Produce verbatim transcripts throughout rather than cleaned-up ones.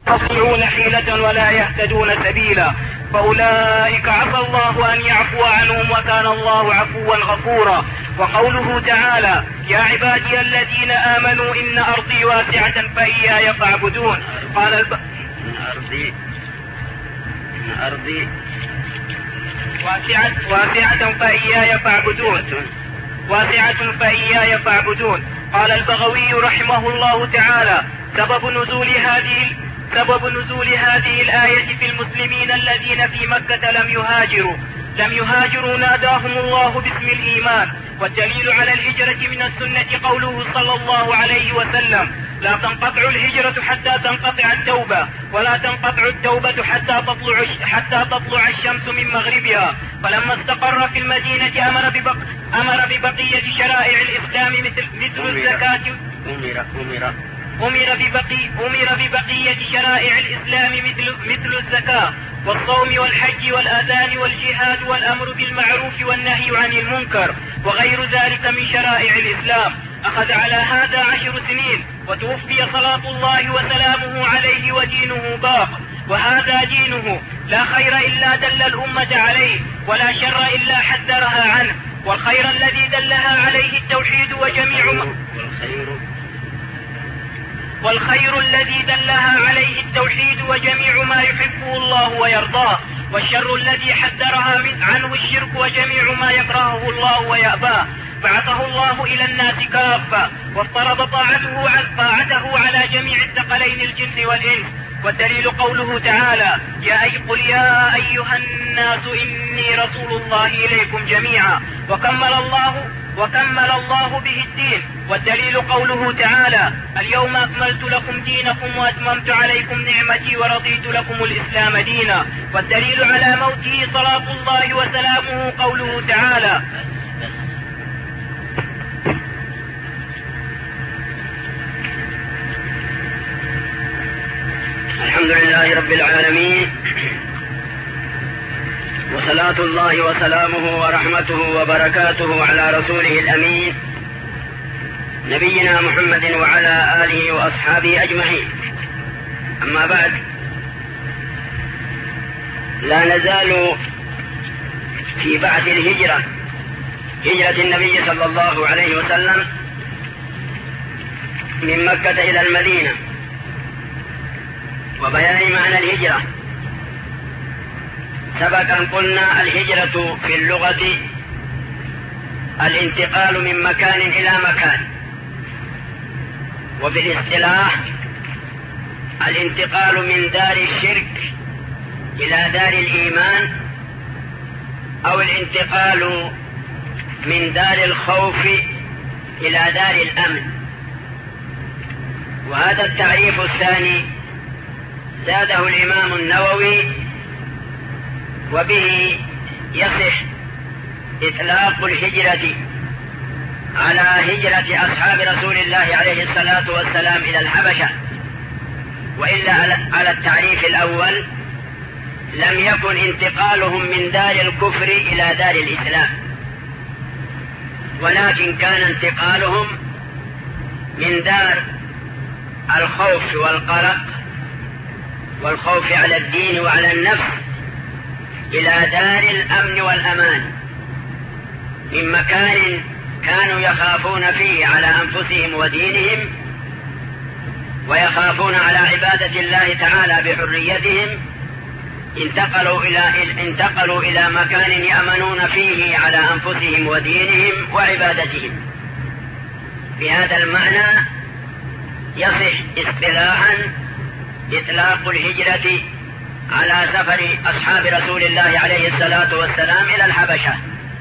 يستطيعون حيلة ولا يهتدون سبيلا، فأولئك عسى الله أن يعفو عنهم وكان الله عفوا غفورا. وقوله تعالى: يا عبادي الذين آمنوا إن أرضي واسعة فإياي فاعبدون. قال الب... إن أرضي إن أرضي واسعة واسعة فإياي فاعبدون واسعة فإياي فاعبدون. قال البغوي رحمه الله تعالى: سبب نزول هذه سبب نزول هذه الآية في المسلمين الذين في مكة لم يهاجروا لم يهاجروا ناداهم الله باسم الإيمان. والدليل على الهجرة من السنة قوله صلى الله عليه وسلم: لا تنقطع الهجرة حتى تنقطع التوبة، ولا تنقطع التوبة حتى تطلع حتى تطلع الشمس من مغربها. فلما استقر في المدينة أمر ببق أمر ببقية شرائع الإسلام مثل مثل الزكاة أمر أمر أمر ببقي أمر ببقية شرائع الإسلام مثل مثل الزكاة والصوم والحج والآذان والجهاد والأمر بالمعروف والنهي عن المنكر وغير ذلك من شرائع الإسلام. أخذ على هذا عشر سنين، وتوفي صلاة الله وسلامه عليه ودينه باق، وهذا دينه لا خير إلا دل الأمة عليه، ولا شر إلا حذرها عنه. والخير الذي دلها عليه التوحيد وجميع والخير والخير الذي دلها عليه التوحيد وجميع ما يحبه الله ويرضاه، والشر الذي حذرها من عنه الشرك وجميع ما يكرهه الله ويأباه. بعثه الله إلى الناس كافة، وافترض طاعته طاعته على جميع الثقلين الجن والإنس. والدليل قوله تعالى: يا أي قل يا أيها الناس إني رسول الله إليكم جميعا. وكمل الله وكمل الله به الدين. والدليل قوله تعالى: اليوم أكملت لكم دينكم وأتممت عليكم نعمتي ورضيت لكم الإسلام دينا. والدليل على موته صلاة الله وسلامه قوله تعالى: الحمد لله رب العالمين، وصلاة الله وسلامه ورحمته وبركاته على رسوله الأمين نبينا محمد وعلى آله وأصحابه أجمعين. أما بعد، لا نزال في بعث الهجرة، هجرة النبي صلى الله عليه وسلم من مكة إلى المدينة، وبيان معنى الهجرة. سبق أن قلنا الهجرة في اللغة الانتقال من مكان إلى مكان، وفي الاصطلاح الانتقال من دار الشرك إلى دار الإيمان، أو الانتقال من دار الخوف إلى دار الأمن. وهذا التعريف الثاني زاده الإمام النووي، وبه يصح إطلاق الهجرة على هجرة أصحاب رسول الله عليه الصلاة والسلام إلى الحبشة. وإلا على التعريف الأول لم يكن انتقالهم من دار الكفر إلى دار الإسلام، ولكن كان انتقالهم من دار الخوف والقلق والخوف على الدين وعلى النفس إلى دار الأمن والأمان، من مكان كانوا يخافون فيه على أنفسهم ودينهم، ويخافون على عبادة الله تعالى بحريتهم، انتقلوا إلى انتقلوا إلى مكان يأمنون فيه على أنفسهم ودينهم وعبادتهم. بهذا المعنى يصح اصطلاحا إطلاق الهجرة على سفر أصحاب رسول الله عليه الصلاة والسلام إلى الحبشة،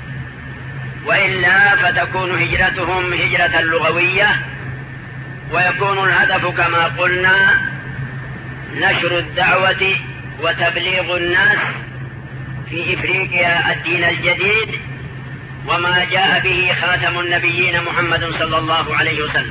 وإلا فتكون هجرتهم هجرة لغوية، ويكون الهدف كما قلنا نشر الدعوة وتبليغ الناس في إفريقيا الدين الجديد وما جاء به خاتم النبيين محمد صلى الله عليه وسلم.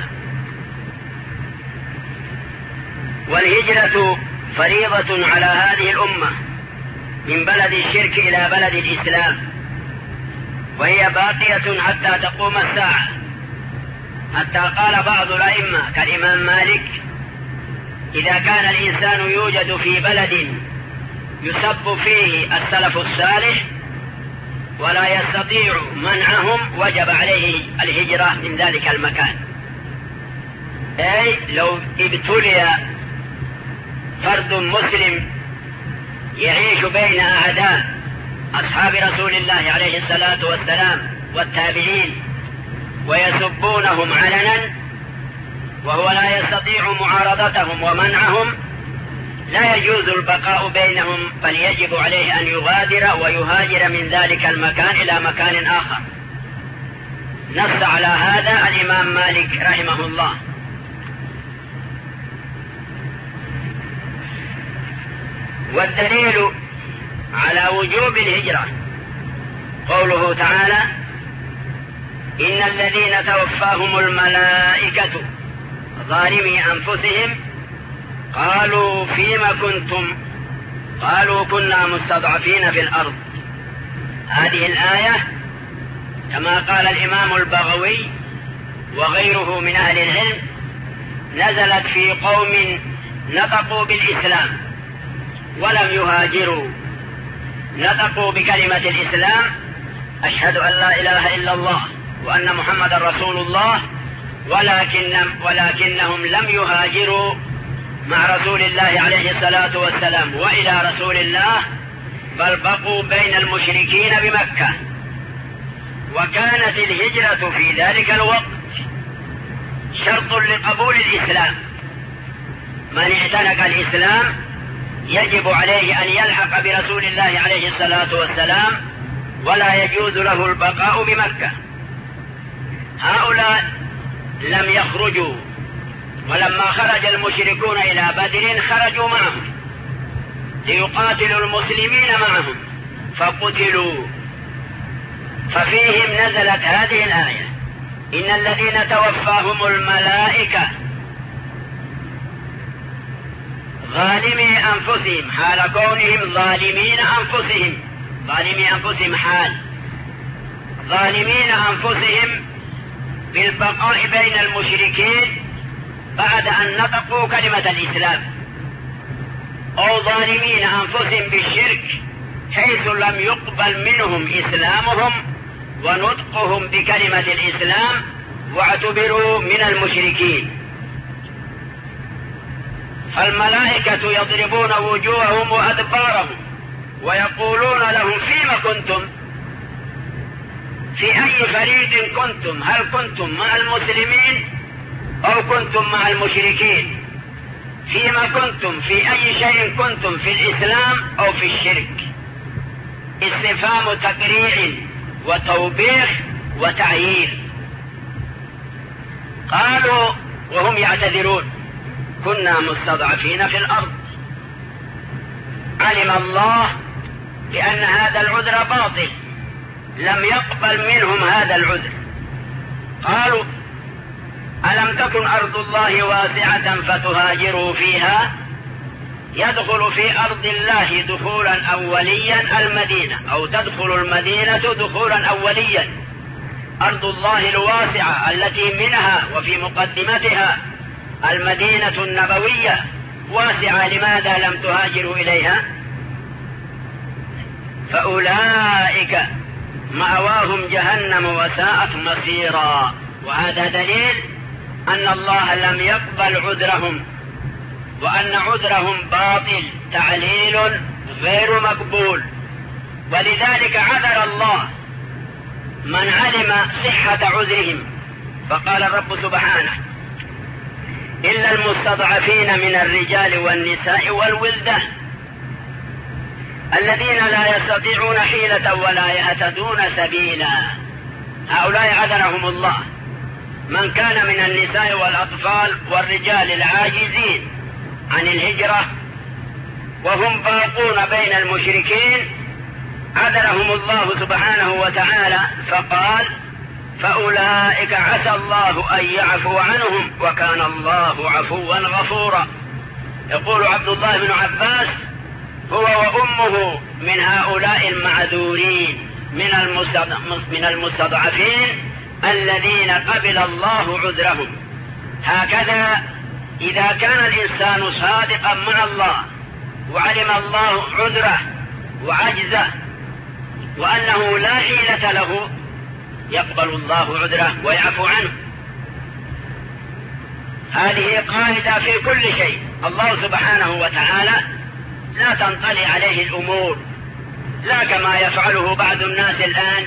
والهجرة فريضة على هذه الأمة من بلد الشرك إلى بلد الإسلام، وهي باقية حتى تقوم الساعة، حتى قال بعض الأئمة كالإمام مالك إذا كان الإنسان يوجد في بلد يسب فيه السلف الصالح ولا يستطيع منعهم، وجب عليه الهجرة من ذلك المكان. أي لو ابتلي فرد مسلم يعيش بين أعداء أصحاب رسول الله عليه الصلاة والسلام والتابعين ويسبونهم علنا وهو لا يستطيع معارضتهم ومنعهم، لا يجوز البقاء بينهم، بل يجب عليه أن يغادر ويهاجر من ذلك المكان إلى مكان آخر. نص على هذا الإمام مالك رحمه الله. والدليل على وجوب الهجرة قوله تعالى: إن الذين توفاهم الملائكة ظالمي أنفسهم قالوا فيم كنتم قالوا كنا مستضعفين في الأرض. هذه الآية كما قال الإمام البغوي وغيره من أهل العلم نزلت في قوم نطقوا بالإسلام ولم يهاجروا، نطقوا بكلمة الإسلام: أشهد أن لا إله إلا الله وأن محمد رسول الله، ولكن ولكنهم لم يهاجروا مع رسول الله عليه الصلاة والسلام وإلى رسول الله، بل بقوا بين المشركين بمكة. وكانت الهجرة في ذلك الوقت شرط لقبول الإسلام. من اعتنق الإسلام يجب عليه أن يلحق برسول الله عليه الصلاة والسلام، ولا يجوز له البقاء بمكة. هؤلاء لم يخرجوا، ولما خرج المشركون إلى بدر خرجوا معهم ليقاتلوا المسلمين معهم فقتلوا، ففيهم نزلت هذه الآية: إن الذين توفاهم الملائكة ظالمي أنفسهم، حال كونهم ظالمين أنفسهم، ظالمي أنفسهم حال ظالمين أنفسهم بالبقاء بين المشركين بعد أن نطقوا كلمة الإسلام، أو ظالمين أنفسهم بالشرك حيث لم يقبل منهم إسلامهم ونطقهم بكلمة الإسلام واعتبروا من المشركين. فالملائكة يضربون وجوههم وأدبارهم ويقولون لهم: فيما كنتم؟ في أي فريق كنتم؟ هل كنتم مع المسلمين أو كنتم مع المشركين؟ فيما كنتم؟ في أي شيء كنتم؟ في الإسلام أو في الشرك؟ استفهام تقريع وتوبيخ وتعيير. قالوا وهم يعتذرون: كنا مستضعفين في الأرض. علم الله بأن هذا العذر باطل، لم يقبل منهم هذا العذر. قالوا: ألم تكن أرض الله واسعة فتهاجروا فيها؟ يدخل في أرض الله دخولا أوليا المدينة، أو تدخل المدينة دخولا أوليا. أرض الله الواسعة التي منها وفي مقدمتها المدينة النبوية واسعة، لماذا لم تهاجروا إليها؟ فأولئك مأواهم جهنم وساءت مصيرا. وهذا دليل أن الله لم يقبل عذرهم، وأن عذرهم باطل، تعليل غير مقبول. ولذلك عذر الله من علم صحة عذرهم، فقال الرب سبحانه: إلا المستضعفين من الرجال والنساء والولدان الذين لا يستطيعون حيلة ولا يهتدون سبيلا. هؤلاء عذرهم الله، من كان من النساء والأطفال والرجال العاجزين عن الهجرة وهم باقون بين المشركين، عذرهم الله سبحانه وتعالى، فقال: فأولئك عسى الله أن يعفو عنهم وكان الله عفوا غفورا. يقول عبد الله بن عباس: هو وأمه من هؤلاء المعذورين من المستضعفين الذين قبل الله عذرهم. هكذا إذا كان الإنسان صادقا مع الله وعلم الله عذره وعجزه وأنه لا حيلة له، يقبل الله عذره ويعفو عنه. هذه قاعدة في كل شيء. الله سبحانه وتعالى لا تنطلي عليه الأمور، لا كما يفعله بعض الناس الآن،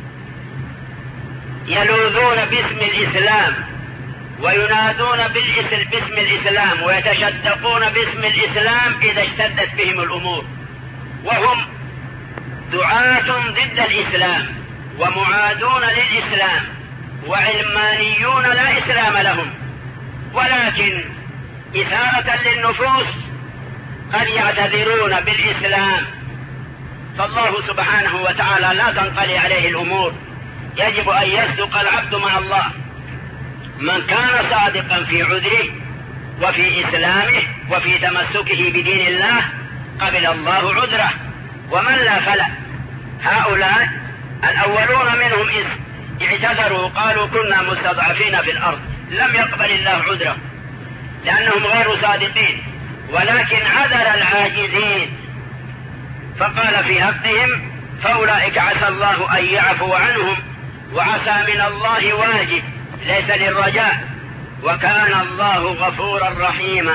يلوذون باسم الإسلام وينادون باسم الإسلام ويتشدقون باسم الإسلام إذا اشتدت بهم الأمور، وهم دعاة ضد الإسلام ومعادون للإسلام وعلمانيون لا إسلام لهم، ولكن إثارة للنفوس قد يعتذرون بالإسلام. فالله سبحانه وتعالى لا تنطلي عليه الأمور، يجب أن يصدق العبد مع الله. من كان صادقا في عذره وفي إسلامه وفي تمسكه بدين الله قبل الله عذره، ومن لا فلا. هؤلاء الأولون منهم اعتذروا قالوا كنا مستضعفين في الأرض، لم يقبل الله عذره لأنهم غير صادقين، ولكن عذر العاجزين فقال في حقهم فأولئك عسى الله أن يعفو عنهم، وعسى من الله واجب ليس للرجاء، وكان الله غفورا رحيما.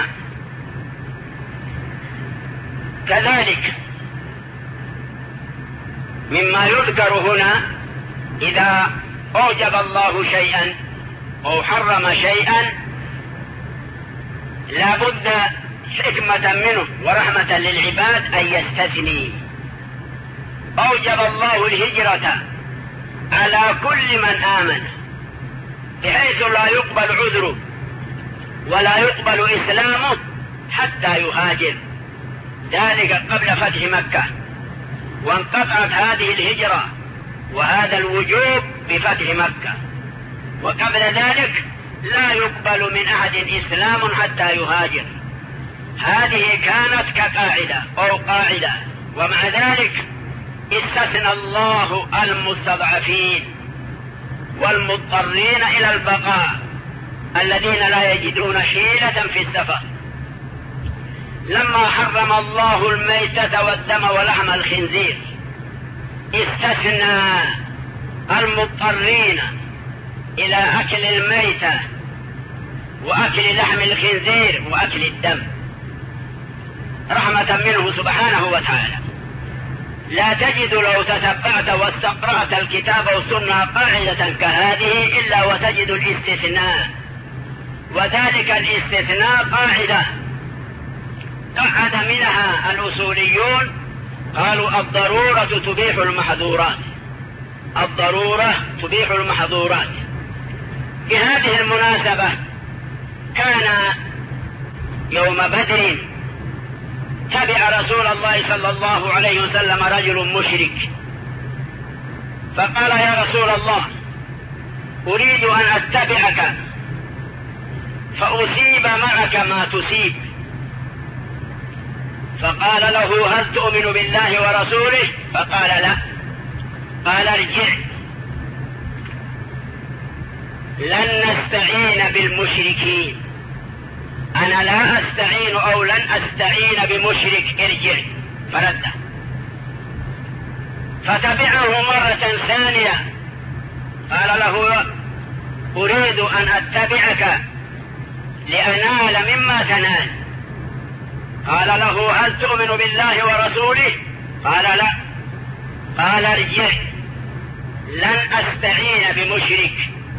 كذلك مما يذكر هنا إذا أوجب الله شيئا أو حرم شيئا لا بد حكمة منه ورحمة للعباد أن يستثني. أوجب الله الهجرة على كل من آمن بحيث لا يقبل عذره ولا يقبل إسلامه حتى يهاجر، ذلك قبل فتح مكة، وانقطعت هذه الهجرة وهذا الوجوب بفتح مكة، وقبل ذلك لا يقبل من أحد إسلام حتى يهاجر. هذه كانت كقاعدة أو قاعدة، ومع ذلك استثنى الله المستضعفين والمضطرين إلى البقاء الذين لا يجدون حيلة في السفر. لما حرم الله الميتة والدم ولحم الخنزير استثنى المضطرين إلى أكل الميتة وأكل لحم الخنزير وأكل الدم رحمة منه سبحانه وتعالى. لا تجد لو تتبعت واستقرأت الكتاب والسنة قاعدة كهذه إلا وتجد الاستثناء، وذلك الاستثناء قاعدة قعد منها الأصوليون، قالوا الضرورة تبيح المحظورات، الضرورة تبيح المحظورات. بهذه المناسبة كان يوم بدر تبع رسول الله صلى الله عليه وسلم رجل مشرك، فقال يا رسول الله أريد أن أتبعك فأصيب معك ما تصيب، فقال له هل تؤمن بالله ورسوله؟ فقال لا. قال ارجع، لن نستعين بالمشركين، أنا لا أستعين أو لن أستعين بمشرك، ارجع. فرده، فتبعه مرة ثانية قال له أريد أن أتبعك لأنال مما تنال. قال له هل تؤمن بالله ورسوله؟ قال لا. قال ارجع، لن أستعين بمشرك.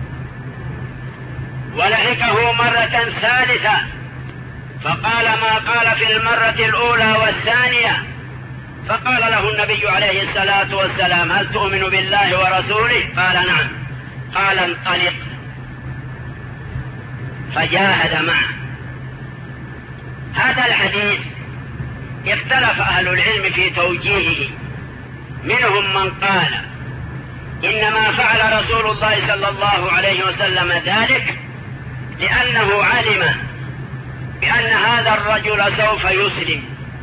ولحقه مرة ثالثة فقال ما قال في المرة الأولى والثانية، فقال له النبي عليه الصلاة والسلام هل تؤمن بالله ورسوله؟ قال نعم. قال انطلق، فجاهد معه. هذا الحديث اختلف أهل العلم في توجيهه، منهم من قال إنما فعل رسول الله صلى الله عليه وسلم ذلك لأنه علم بأن هذا الرجل سوف يسلم،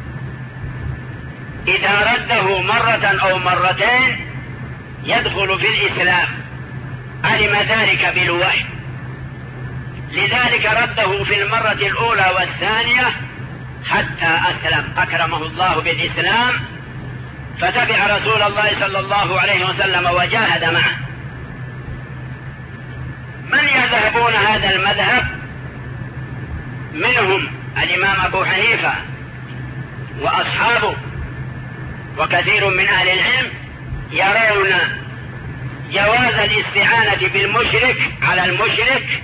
إذا رده مرة أو مرتين يدخل في الإسلام، علم ذلك بالوحي. لذلك رده في المرة الأولى والثانية حتى أسلم، أكرمه الله بالإسلام فتبع رسول الله صلى الله عليه وسلم وجاهد معه. من يذهبون هذا المذهب منهم الإمام أبو حنيفة وأصحابه وكثير من أهل العلم يرون جواز الاستعانة بالمشرك على المشرك،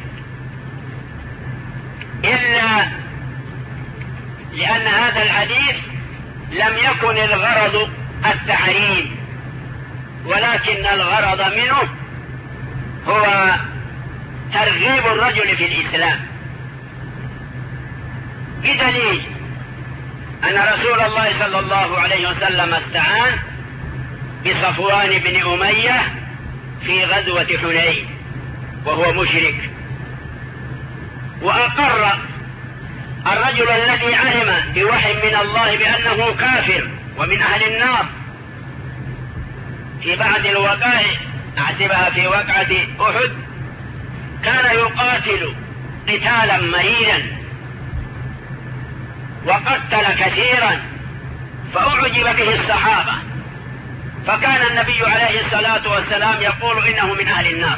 إلا لأن هذا الحديث لم يكن الغرض التحريم، ولكن الغرض منه هو ترغيب الرجل في الإسلام، بدليل أن رسول الله صلى الله عليه وسلم استعان بصفوان بن أمية في غزوة حنين وهو مشرك، وأقر الرجل الذي علم بوحي من الله بأنه كافر ومن أهل النار في بعض الوقائع، أحسبها في وقعة أحد، كان يقاتل قتالا مهينا وقتل كثيرا فأعجب به الصحابة، فكان النبي عليه الصلاة والسلام يقول إنه من أهل النار.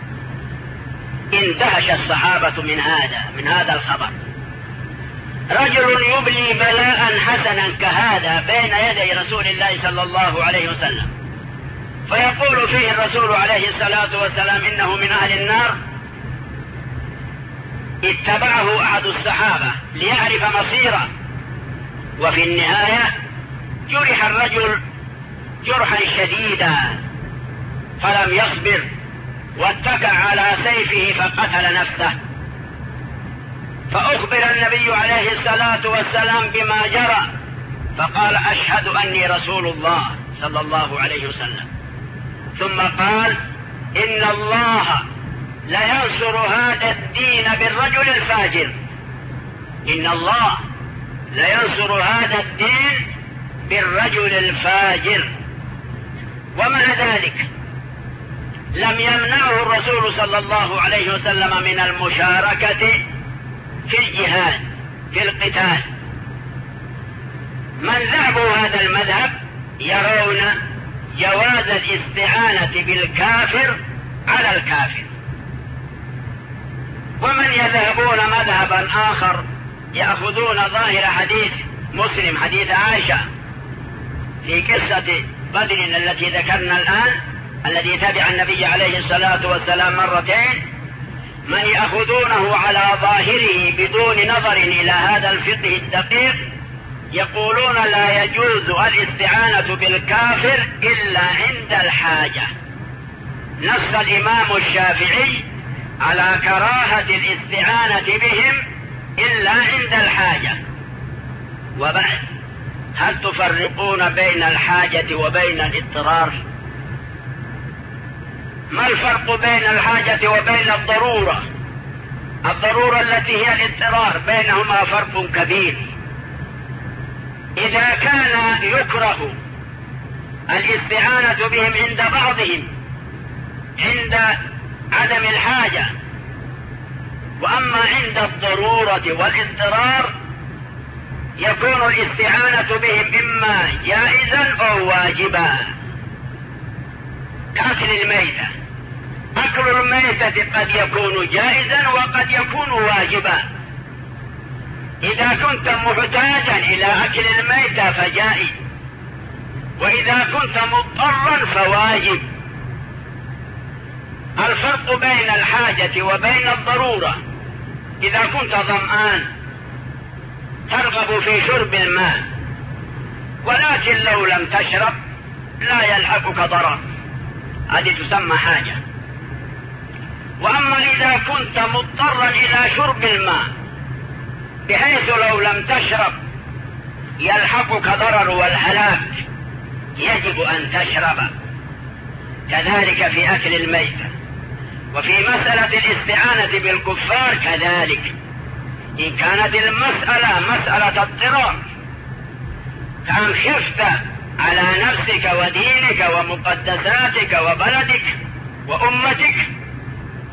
اندهش الصحابة من هذا من هذا الخبر، رجل يبلي بلاء حسنا كهذا بين يدي رسول الله صلى الله عليه وسلم فيقول فيه الرسول عليه الصلاة والسلام إنه من أهل النار. اتبعه أحد الصحابة ليعرف مصيره، وفي النهاية جرح الرجل جرحا شديدا فلم يصبر واتكى على سيفه فقتل نفسه، فأخبر النبي عليه الصلاة والسلام بما جرى فقال أشهد أني رسول الله صلى الله عليه وسلم، ثم قال إن الله لينصر هذا الدين بالرجل الفاجر، إن الله لينصر هذا الدين بالرجل الفاجر. ومع ذلك لم يمنعه الرسول صلى الله عليه وسلم من المشاركة في الجهاد في القتال. من ذهبوا هذا المذهب يرون جواز الاستعانة بالكافر على الكافر، ومن يذهبون مذهبا آخر يأخذون ظاهر حديث مسلم حديث عائشة في قصة بدر التي ذكرنا الآن الذي تبع النبي عليه الصلاة والسلام مرتين، من يأخذونه على ظاهره بدون نظر إلى هذا الفقه الدقيق يقولون لا يجوز الاستعانة بالكافر إلا عند الحاجة. نص الإمام الشافعي على كراهة الاستعانة بهم إلا عند الحاجة. وبعد، هل تفرقون بين الحاجة وبين الاضطرار؟ ما الفرق بين الحاجة وبين الضرورة؟ الضرورة التي هي الاضطرار بينهما فرق كبير. إذا كان يكره الاستعانة بهم عند بعضهم عند عدم الحاجة، وأما عند الضرورة والاضطرار يكون الاستعانة بهم إما جائزا أو واجبا، كأكل الميتة. أكل الميتة قد يكون جائزا وقد يكون واجبا. إذا كنت محتاجا إلى أكل الميتة فجائز، وإذا كنت مضطرا فواجب. الفرق بين الحاجة وبين الضرورة: إذا كنت ظمآن ترغب في شرب الماء، ولكن لو لم تشرب لا يلحقك ضرر، هذه تسمى حاجة. وأما إذا كنت مضطرا إلى شرب الماء بحيث لو لم تشرب يلحقك ضرر والهلاك، يجب أن تشرب. كذلك في أكل الميتة. وفي مسألة الاستعانة بالكفار كذلك، إن كانت المسألة مسألة اضطرار كان خفت على نفسك ودينك ومقدساتك وبلدك وأمتك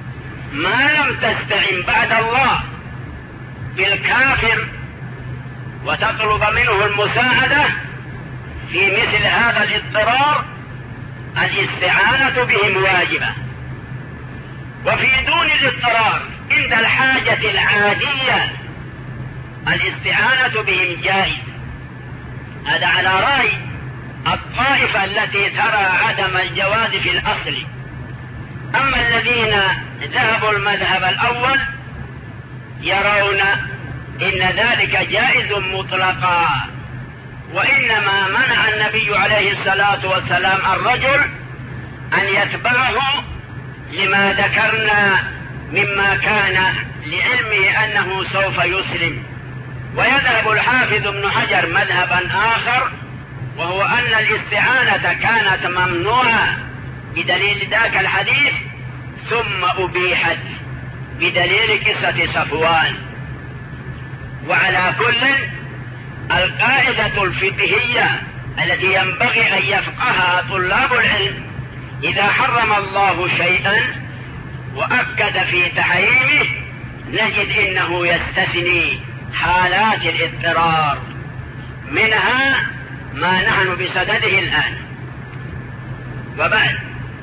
ما لم تستعن بعد الله بالكافر وتطلب منه المساعدة في مثل هذا الاضطرار، الاستعانة بهم واجبة. وفي دون الاضطرار عند الحاجة العادية الاستعانة بهم جائز. هذا على رأي الطائفة التي ترى عدم الجواز في الأصل. أما الذين ذهبوا المذهب الأول يرون إن ذلك جائز مطلقا، وإنما منع النبي عليه الصلاة والسلام الرجل أن يتبعه لما ذكرنا مما كان لعلمه أنه سوف يسلم. ويذهب الحافظ ابن حجر مذهبا آخر، وهو أن الاستعانة كانت ممنوعة بدليل ذاك الحديث ثم أبيحت بدليل قصة صفوان. وعلى كل القاعدة الفقهية التي ينبغي أن يفقهها طلاب العلم، إذا حرم الله شيئا وأكد في تحريمه نجد إنه يستثني حالات الاضطرار، منها ما نحن بصدده الآن. وبعد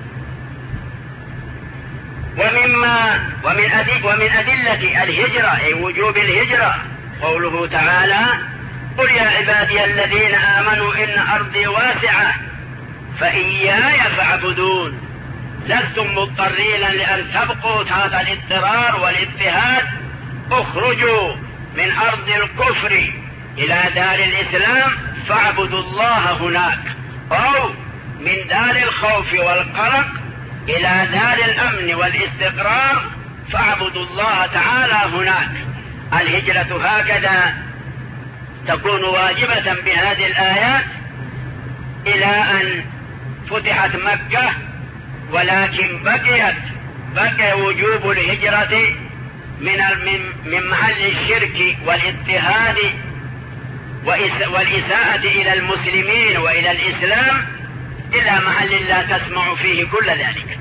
ومما ومن أدل ومن أدلة الهجرة أي وجوب الهجرة قوله تعالى: قل يا عبادي الذين آمنوا إن أرضي واسعة فإياي فاعبدون. لستم مضطرين لأن تبقوا تحت الاضطرار والاضطهاد، اخرجوا من أرض الكفر إلى دار الإسلام فاعبدوا الله هناك، أو من دار الخوف والقلق إلى دار الأمن والاستقرار فاعبدوا الله تعالى هناك. الهجرة هكذا تكون واجبة بهذه الآيات إلى أن فتحت مكة، ولكن بقيت بقي وجوب الهجرة من من محل الشرك والاضطهاد والإساءة إلى المسلمين وإلى الإسلام إلى محل لا تسمع فيه كل ذلك.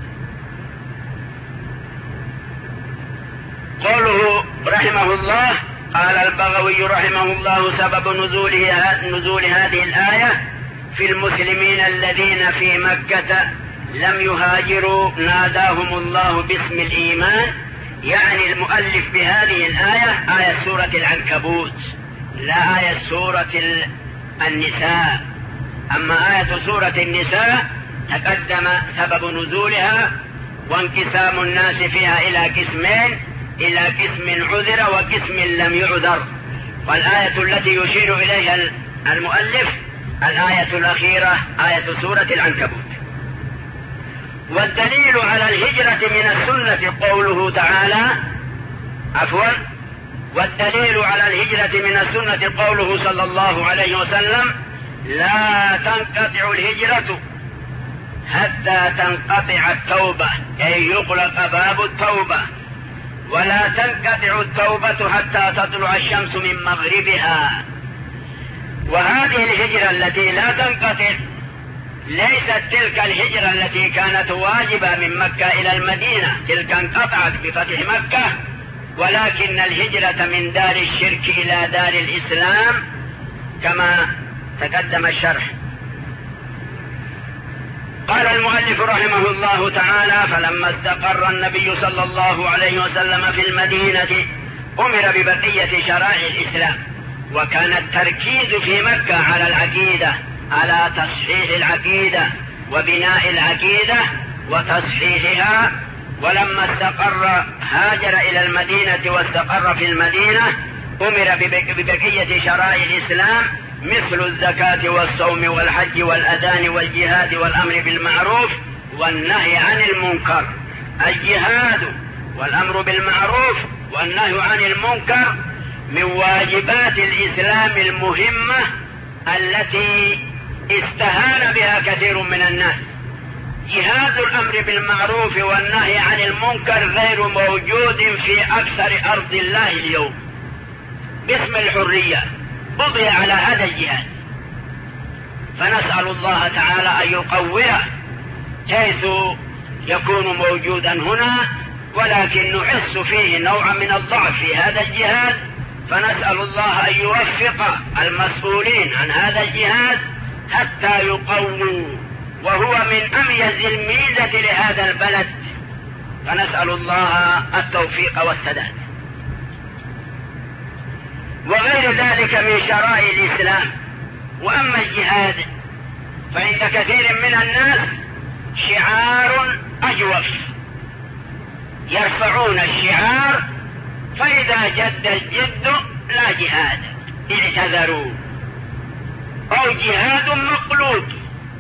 قوله رحمه الله: قال البغوي رحمه الله: سبب نزوله نزول هذه الآية في المسلمين الذين في مكة لم يهاجروا ناداهم الله باسم الإيمان. يعني المؤلف بهذه الآية آية سورة العنكبوت، لا آية سورة النساء. أما آية سورة النساء تقدم سبب نزولها وانقسام الناس فيها إلى قسمين، إلى قسم عذر وقسم لم يعذر. والآية التي يشير إليها المؤلف الآية الأخيرة آية سورة العنكبوت. والدليل على الهجرة من السنة قوله تعالى عفوا والدليل على الهجرة من السنة قوله صلى الله عليه وسلم: لا تنقطع الهجرة حتى تنقطع التوبة، أي يغلق باب التوبة، ولا تنقطع التوبة حتى تطلع الشمس من مغربها. وهذه الهجرة التي لا تنقطع ليست تلك الهجرة التي كانت واجبة من مكة إلى المدينة، تلك انقطعت بفتح مكة، ولكن الهجرة من دار الشرك إلى دار الإسلام كما تقدم الشرح. قال المؤلف رحمه الله تعالى: فلما استقر النبي صلى الله عليه وسلم في المدينة أمر ببقية شرائع الإسلام، وكان التركيز في مكة على العقيدة، على تصحيح العقيدة وبناء العقيدة وتصحيحها. ولما استقر هاجر إلى المدينة واستقر في المدينة أمر ببقية شرائع الإسلام مثل الزكاة والصوم والحج والأذان والجهاد والأمر بالمعروف والنهي عن المنكر. الجهاد والأمر بالمعروف والنهي عن المنكر من واجبات الإسلام المهمة التي استهان بها كثير من الناس. جهاد الأمر بالمعروف والنهي عن المنكر غير موجود في أكثر أرض الله اليوم. باسم الحرية بضي على هذا الجهاد، فنسأل الله تعالى أن يقويه حيث يكون موجودا هنا ولكن نحس فيه نوعا من الضعف في هذا الجهاد، فنسأل الله أن يوفق المسؤولين عن هذا الجهاد حتى يقووا، وهو من أميز الميزة لهذا البلد، فنسأل الله التوفيق والسداد. وغير ذلك من شرائع الإسلام. وأما الجهاد فعند كثير من الناس شعار أجوف، يرفعون الشعار، فإذا جد الجد لا جهاد، اعتذروا، أو جهاد مقلوب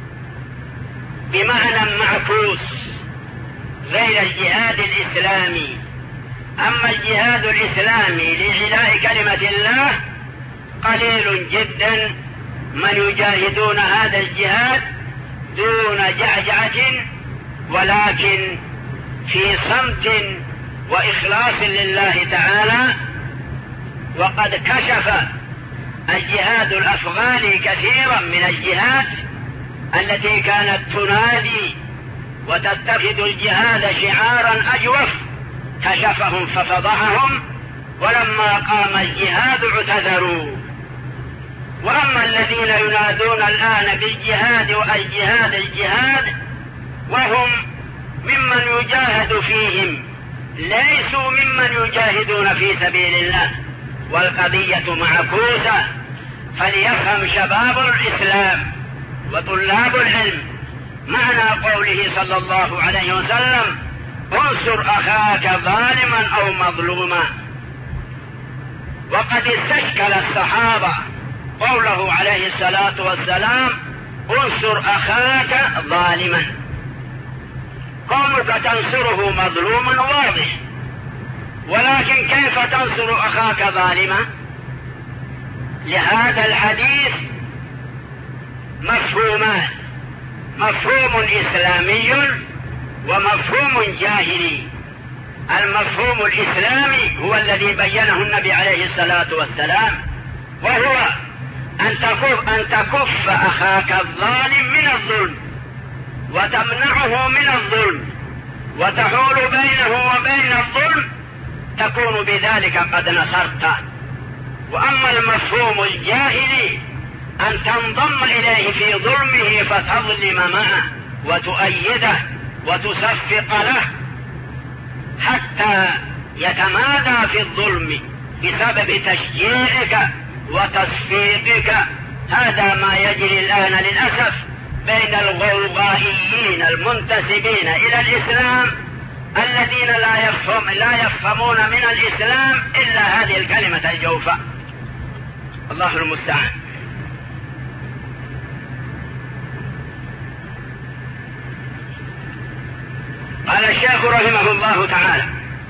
بمعنى معكوس غير الجهاد الإسلامي. أما الجهاد الإسلامي لإعلاء كلمة الله قليل جدا من يجاهدون هذا الجهاد دون جعجعة، ولكن في صمت وإخلاص لله تعالى. وقد كشف الجهاد الأفغاني كثيرا من الجهات التي كانت تنادي وتتخذ الجهاد شعارا أجوف، كشفهم ففضحهم، ولما قام الجهاد اعتذروا. وأما الذين ينادون الآن بالجهاد والجهاد الجهاد وهم ممن يجاهد فيهم، ليسوا ممن يجاهدون في سبيل الله، والقضية معكوسة. فليفهم شباب الإسلام وطلاب العلم معنى قوله صلى الله عليه وسلم: انصر أخاك ظالما أو مظلوما. وقد استشكل الصحابة قوله عليه الصلاة والسلام: انصر أخاك ظالما. قومك تنصره مظلوما واضح، ولكن كيف تنصر أخاك ظالما؟ لهذا الحديث مفهومان: مفهوم إسلامي ومفهوم جاهلي. المفهوم الإسلامي هو الذي بينه النبي عليه الصلاة والسلام، وهو أن تكف, أن تكف أخاك الظالم من الظلم وتمنعه من الظلم وتحول بينه وبين الظلم، تكون بذلك قد نصرت. وأما المفهوم الجاهلي أن تنضم إليه في ظلمه فتظلم معه وتؤيده وتصفق له حتى يتمادى في الظلم بسبب تشجيعك وتصفيقك. هذا ما يجري الآن للأسف بين الغوغائيين المنتسبين إلى الإسلام الذين لا يفهم لا يفهمون من الإسلام إلا هذه الكلمة الجوفاء. الله المستعان. قال الشيخ رحمه الله تعالى: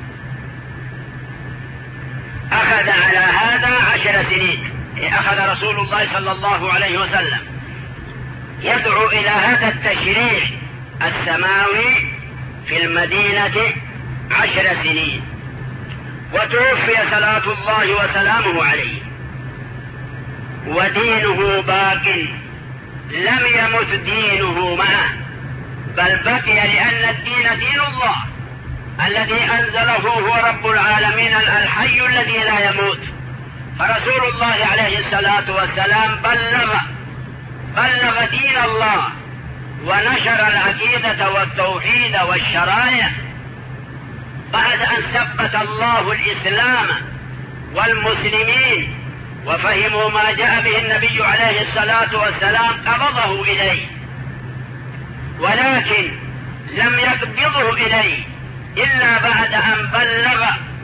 أخذ على هذا عشر سنين. أخذ رسول الله صلى الله عليه وسلم يدعو إلى هذا التشريع السماوي في المدينة عشر سنين، وتوفي صلاة الله وسلامه عليه، ودينه باق، لم يمت دينه معه، بل بقي، لأن الدين دين الله الذي أنزله هو رب العالمين الحي الذي لا يموت. فرسول الله عليه الصلاة والسلام بلغ بلغ دين الله ونشر العقيدة والتوحيد والشرائع بعد أن ثبت الله الإسلام والمسلمين وفهموا ما جاء به النبي عليه الصلاة والسلام قبضه إليه، ولكن لم يقبضه إليه إلا بعد أن بلغ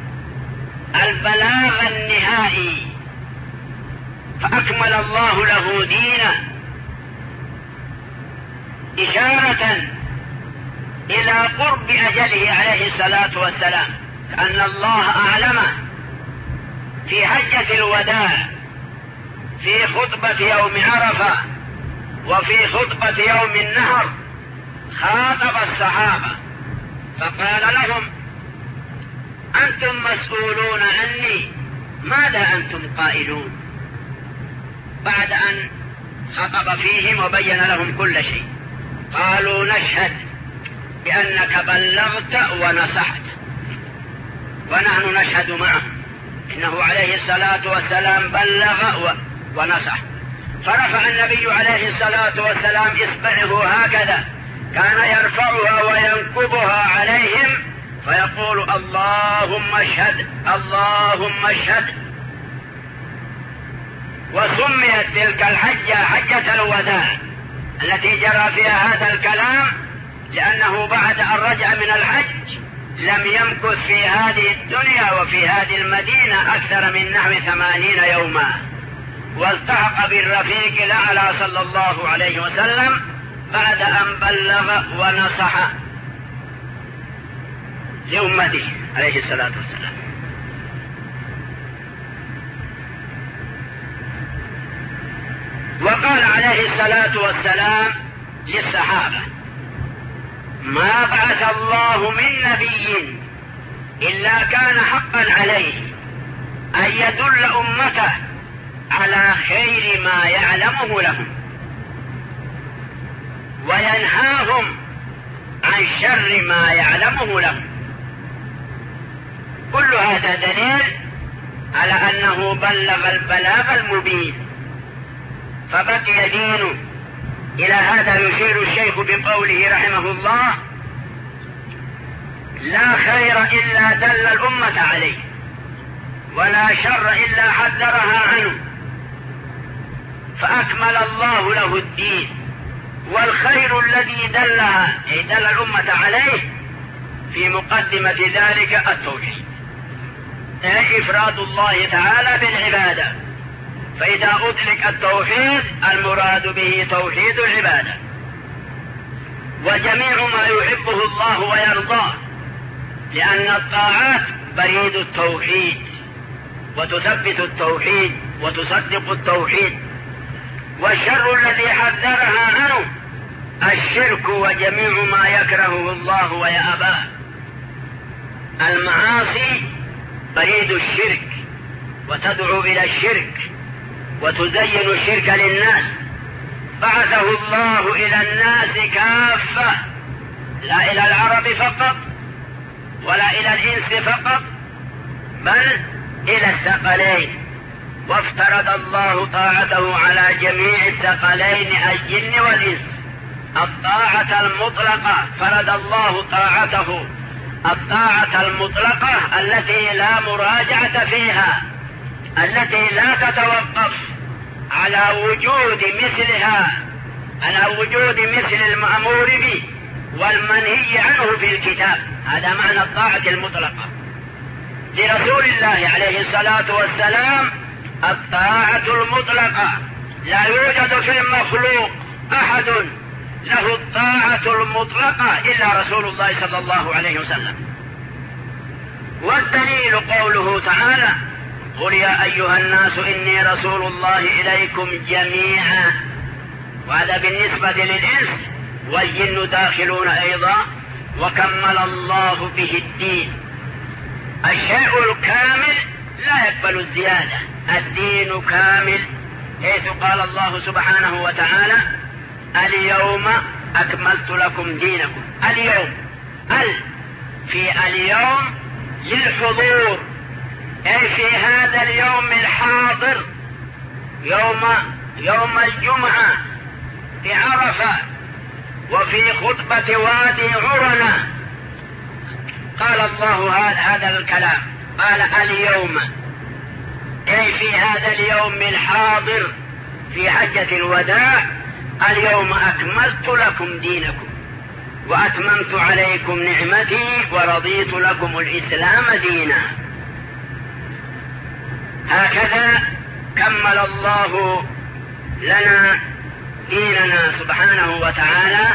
البلاغ النهائي، فأكمل الله له دينه، إشارة إلى قرب أجله عليه الصلاة والسلام، كأن الله أعلمه في حجة الوداع في خطبة يوم عرفة وفي خطبة يوم النهر خاطب الصحابة فقال لهم: أنتم مسؤولون عني، ماذا أنتم قائلون؟ بعد أن خطب فيهم وبين لهم كل شيء قالوا: نشهد بأنك بلغت ونصحت. ونحن نشهد معه إنه عليه الصلاة والسلام بلغ ونصح. فرفع النبي عليه الصلاة والسلام إصبعه هكذا، كان يرفعها وينكبها عليهم فيقول اللهم اشهد اللهم اشهد. وسميت تلك الحجة حجة الوداع التي جرى فيها هذا الكلام، لأنه بعد أن رجع من الحج لم يمكث في هذه الدنيا وفي هذه المدينة أكثر من نحو ثمانين يوما، والتحق بالرفيق الأعلى صلى الله عليه وسلم بعد أن بلغ ونصح لأمته عليه الصلاة والسلام. وقال عليه الصلاة والسلام للصحابة: ما بعث الله من نبي إلا كان حقا عليه أن يدل أمته على خير ما يعلمه لهم وينهاهم عن شر ما يعلمه لهم. كل هذا دليل على أنه بلغ البلاغ المبين. فبقي دينه. إلى هذا يشير الشيخ بقوله رحمه الله: لا خير إلا دل الأمة عليه، ولا شر إلا حذرها عنه، فأكمل الله له الدين. والخير الذي دلها أي دل الأمة عليه في مقدمة ذلك التوحيد، أي إفراد الله تعالى بالعبادة. فإذا أطلق التوحيد المراد به توحيد العبادة، وجميع ما يحبه الله ويرضاه، لأن الطاعات بريد التوحيد وتثبت التوحيد وتصدق التوحيد. والشر الذي حذرها عنه الشرك وجميع ما يكرهه الله ويأباه. المعاصي بريد الشرك وتدعو إلى الشرك وتزين الشرك للناس. بعثه الله إلى الناس كافة، لا إلى العرب فقط ولا إلى الإنس فقط، بل إلى الثقلين. وافترض الله طاعته على جميع الثقلين الجن والإنس. الطاعة المطلقة فرض الله طاعته، الطاعة المطلقة التي لا مراجعة فيها، التي لا تتوقف على وجود مثلها، على وجود مثل المأمور به والمنهي عنه في الكتاب. هذا معنى الطاعة المطلقة. لرسول الله عليه الصلاة والسلام الطاعة المطلقة، لا يوجد في المخلوق أحد له الطاعة المطلقة إلا رسول الله صلى الله عليه وسلم. والدليل قوله تعالى: قل يا أيها الناس إني رسول الله إليكم جميعا. وهذا بالنسبة للإنس، والجن داخلون أيضا. وكمل الله به الدين. الشيء الكامل لا يقبل الزيادة، الدين كامل، حيث قال الله سبحانه وتعالى: اليوم أكملت لكم دينكم. اليوم، ال في اليوم للحضور، أي في هذا اليوم الحاضر، يوم يوم الجمعة في عرفة وفي خطبة وادي عرنة قال الله هذا الكلام، قال اليوم، أي في هذا اليوم الحاضر في حجة الوداع: اليوم أكملت لكم دينكم وأتممت عليكم نعمتي ورضيت لكم الإسلام دينا. هكذا كمل الله لنا ديننا سبحانه وتعالى.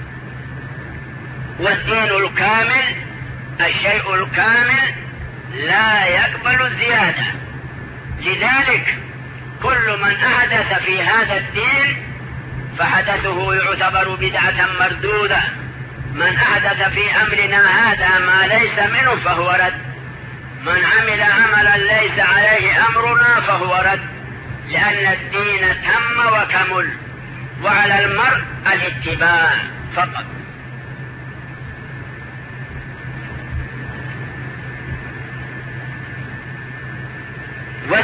والدين الكامل، الشيء الكامل لا يقبل الزيادة. لذلك كل من أحدث في هذا الدين فحدثه يعتبر بدعة مردودة. من أحدث في أمرنا هذا ما ليس منه فهو رد. من عمل عملا ليس عليه أمرنا فهو رد، لأن الدين تم وكمل، وعلى المرء الاتباع فقط.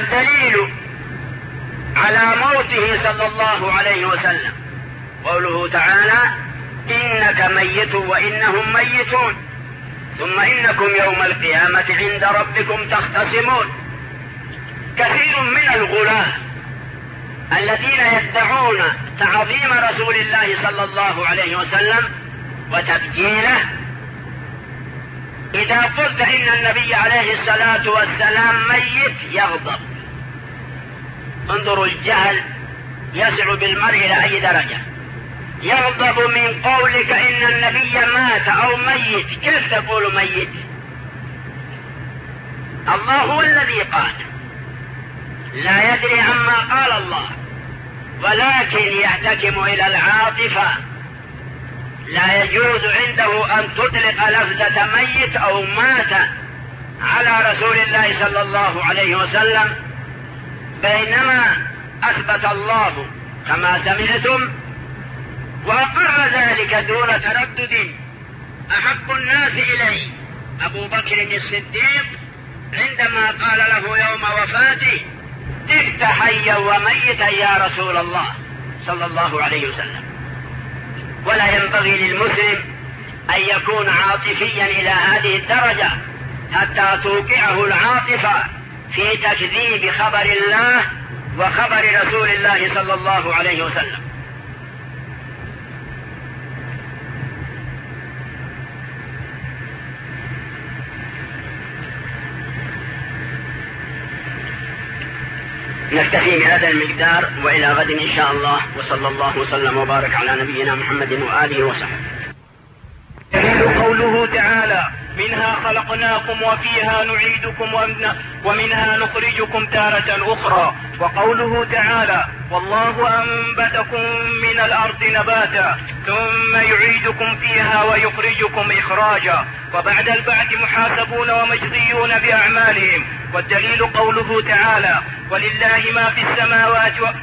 والدليل على موته صلى الله عليه وسلم قوله تعالى إنك ميت وإنهم ميتون ثم إنكم يوم القيامة عند ربكم تختصمون. كثير من الغلاة الذين يدعون تعظيم رسول الله صلى الله عليه وسلم وتبجيله إذا قلت إن النبي عليه الصلاة والسلام ميت يغضب. انظروا الجهل يسع بالمرء إلى أي درجة. يغضب من قولك إن النبي مات أو ميت. كيف تقول ميت؟ الله هو الذي قال، لا يدري عما قال الله، ولكن يحتكم إلى العاطفة. لا يجوز عنده أن تطلق لفظة ميت أو مات على رسول الله صلى الله عليه وسلم، بينما أثبت الله كما سمعتم وأقر ذلك دون تردد. أحب الناس إليه أبو بكر الصديق عندما قال له يوم وفاته تبت حيا وميتا يا رسول الله صلى الله عليه وسلم. ولا ينبغي للمسلم أن يكون عاطفيا إلى هذه الدرجة حتى توقعه العاطفة في تكذيب خبر الله وخبر رسول الله صلى الله عليه وسلم. نكتفي بهذا المقدار وإلى غد إن شاء الله، وصلى الله وسلم وبارك على نبينا محمد وآله وصحبه. دليل قوله تعالى منها خلقناكم وفيها نعيدكم ومنها نخرجكم تارة أخرى. وقوله تعالى والله أنبتكم من الأرض نباتا ثم يعيدكم فيها ويخرجكم إخراجا وبعد البعث محاسبون ومجزيون بأعمالهم. والدليل قوله تعالى ولله ما في السماوات و...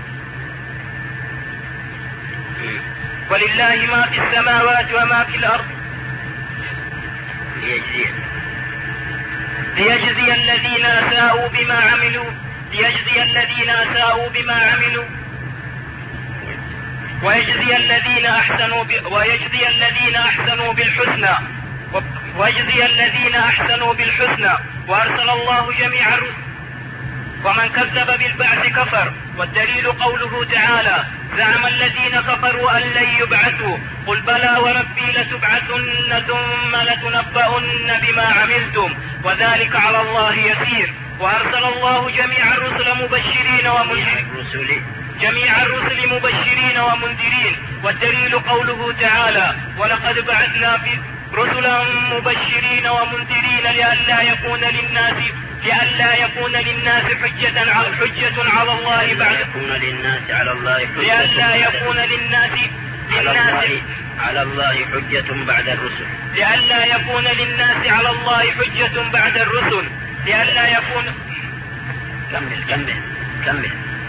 ولله ما في السماوات وما في الأرض ليجزي الذين أساءوا بما عملوا ليجزي الذين أساءوا بما عملوا ويجزي الذين أحسنوا ب... ويجزي الذين أحسنوا بالحسنى ويجزي الذين أحسنوا بالحسنى. وأرسل الله جميع الرسل ومن كذب بالبعث كفر. والدليل قوله تعالى زعم الذين كفروا أن لن يبعثوا قل بلى وربي لتبعثن ثم لتنبؤن بما عملتم وذلك على الله يسير. وأرسل الله جميع الرسل مبشرين ومنذرين جميع الرسل مبشرين ومنذرين. والدليل قوله تعالى ولقد بعثنا في رسلا مبشرين ومنذرين لئلا يكون للناس لئلا يكون للناس حجة على حجة على الله بعد يكون للناس على الله حجة لئلا يكون للناس للناس على الله حجة بعد الرسل لئلا يكون للناس على الله حجة بعد الرسل لئلا يكون كمل كمل كمل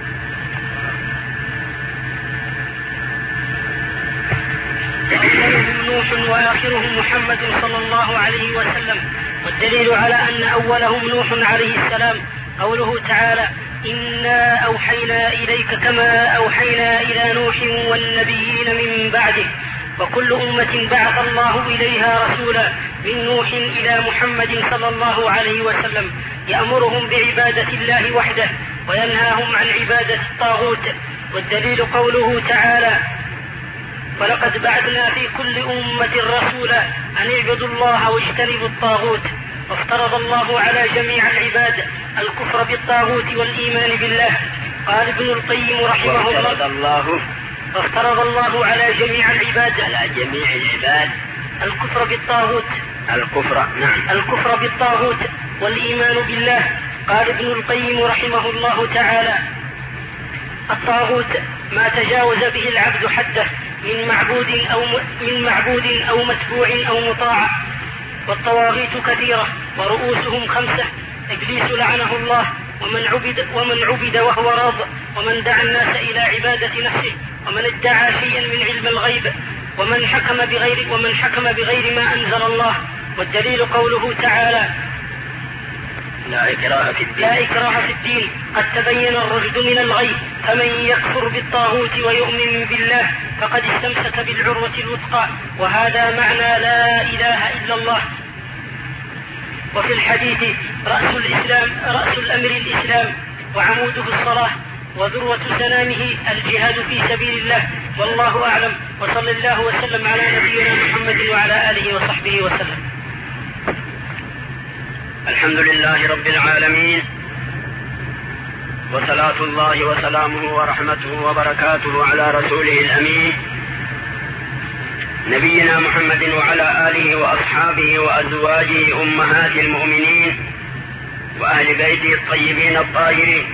أولهم نوح وآخرهم محمد صلى الله عليه وسلم. والدليل على أن أولهم نوح عليه السلام قوله تعالى إنا أوحينا إليك كما أوحينا إلى نوح والنبيين من بعده وكل أمة بعث الله إليها رسولا من نوح إلى محمد صلى الله عليه وسلم يأمرهم بعبادة الله وحده وينهاهم عن عبادة الطاغوت. والدليل قوله تعالى ولقد بعثنا في كل أمة رسولا أن اعبدوا الله واجتنبوا الطاغوت. وافترض الله على جميع العباد الكفر بالطاغوت والإيمان بالله. قال ابن القيم رحمه الله وافترض الله على جميع العباد على جميع العباد الكفر بالطاغوت الكفر نعم الكفر بالطاغوت والإيمان بالله. قال ابن القيم رحمه الله تعالى الطاغوت ما تجاوز به العبد حده من معبود أو من معبود أو متبوع أو مطاع. والطواغيت كثيرة ورؤوسهم خمسة إبليس لعنه الله ومن عبد ومن عبد وهو راض ومن دعا الناس إلى عبادة نفسه ومن ادعى شيئا من علم الغيب ومن حكم بغير ومن حكم بغير ما أنزل الله. والدليل قوله تعالى لا إكراه في الدين. لا إكراه في الدين، قد تبين الرشد من الغي، فمن يكفر بالطاغوت ويؤمن بالله فقد استمسك بالعروة الوثقى، وهذا معنى لا إله إلا الله. وفي الحديث رأس الإسلام رأس الأمر الإسلام، وعموده الصلاة، وذروة سنامه الجهاد في سبيل الله. والله أعلم، وصلى الله وسلم على نبينا محمد وعلى آله وصحبه وسلم. الحمد لله رب العالمين، وصلاة الله وسلامه ورحمته وبركاته على رسوله الأمين نبينا محمد وعلى آله وأصحابه وأزواجه أمهات المؤمنين وأهل بيته الطيبين الطاهرين.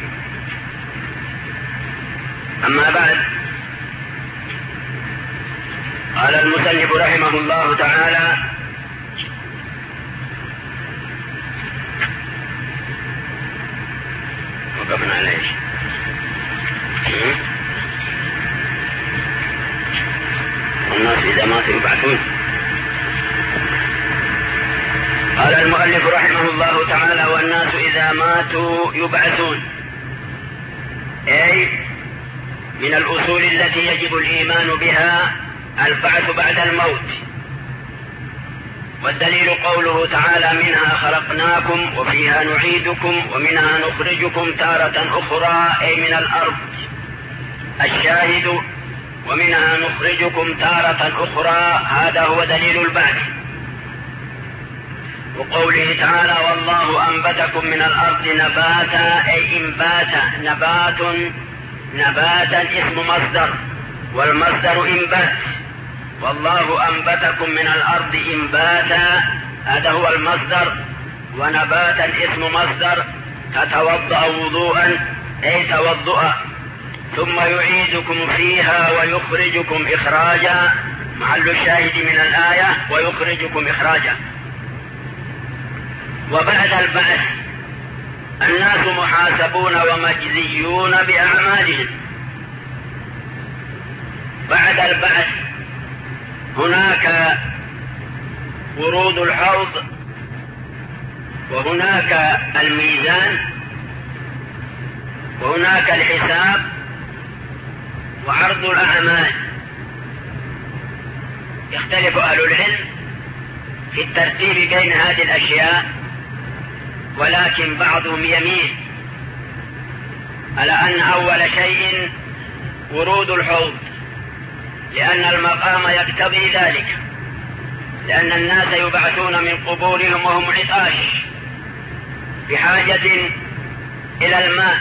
أما بعد، قال المصنف رحمه الله تعالى: وقفنا على ايش؟ الناس إذا ماتوا يبعثون. قال المؤلف رحمه الله تعالى: والناس إذا ماتوا يبعثون، أي من الأصول التي يجب الإيمان بها البعث بعد الموت. والدليل قوله تعالى: منها خلقناكم وفيها نعيدكم ومنها نخرجكم تارة أخرى، أي من الأرض. الشاهد: ومنها نخرجكم تارة أخرى، هذا هو دليل البعث. وقوله تعالى: والله أنبتكم من الأرض نباتا، أي إنباتا. نبات نباتا اسم مصدر، والمصدر إنبات. والله أنبتكم من الأرض إنباتا، هذا هو المصدر. ونباتا اسم مصدر. تتوضأ وضوءا، أي توضؤا. ثم يعيدكم فيها ويخرجكم إخراجا، محل الشاهد من الآية: ويخرجكم إخراجا. وبعد البعث الناس محاسبون ومجزيون بأعمالهم. بعد البعث هناك ورود الحوض، وهناك الميزان، وهناك الحساب، وعرض الأعمال. يختلف أهل العلم في الترتيب بين هذه الأشياء، ولكن بعضهم يميل على أن أول شيء ورود الحوض، لأن المقام يقتضي ذلك، لأن الناس يبعثون من قبورهم وهم عطاش بحاجة إلى الماء.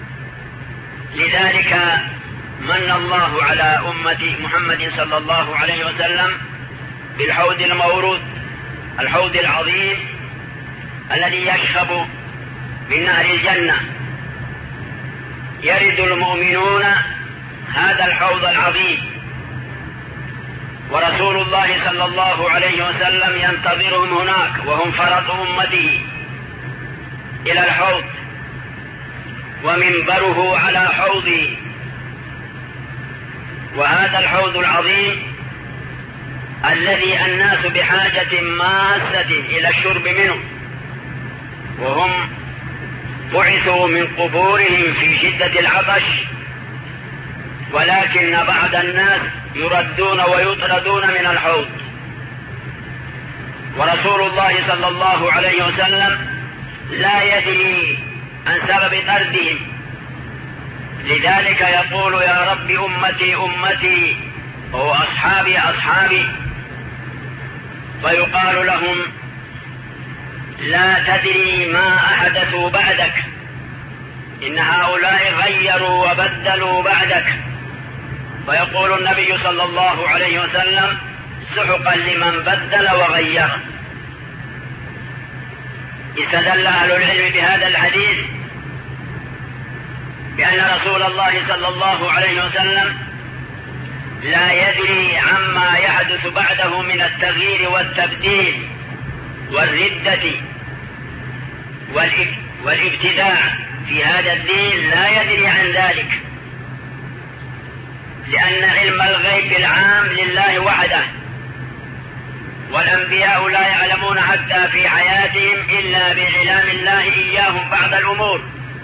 لذلك من الله على أمة محمد صلى الله عليه وسلم بالحوض المورود، الحوض العظيم الذي يشرب من نهر الجنة. يرد المؤمنون هذا الحوض العظيم، ورسول الله صلى الله عليه وسلم ينتظرهم هناك، وهم فرط أمته إلى الحوض، ومنبره على حوضه. وهذا الحوض العظيم الذي الناس بحاجة ماسة إلى الشرب منه، وهم بعثوا من قبورهم في شدة العطش، ولكن بعض الناس يردون ويطردون من الحوض. ورسول الله صلى الله عليه وسلم لا يدري عن سبب طردهم، لذلك يقول: يا رب أمتي أمتي، وهو أصحابي أصحابي. فيقال لهم: لا تدري ما أحدثوا بعدك، إن هؤلاء غيروا وبدلوا بعدك. فيقول النبي صلى الله عليه وسلم: سحقا لمن بدل وغير. استدل أهل العلم بهذا الحديث بأن رسول الله صلى الله عليه وسلم لا يدري عما يحدث بعده من التغيير والتبديل والردة والابتداع في هذا الدين، لا يدري عن ذلك، لأن علم الغيب العام لله وحده، والأنبياء لا يعلمون حتى في حياتهم إلا بإعلام الله إياهم بعض الأمور.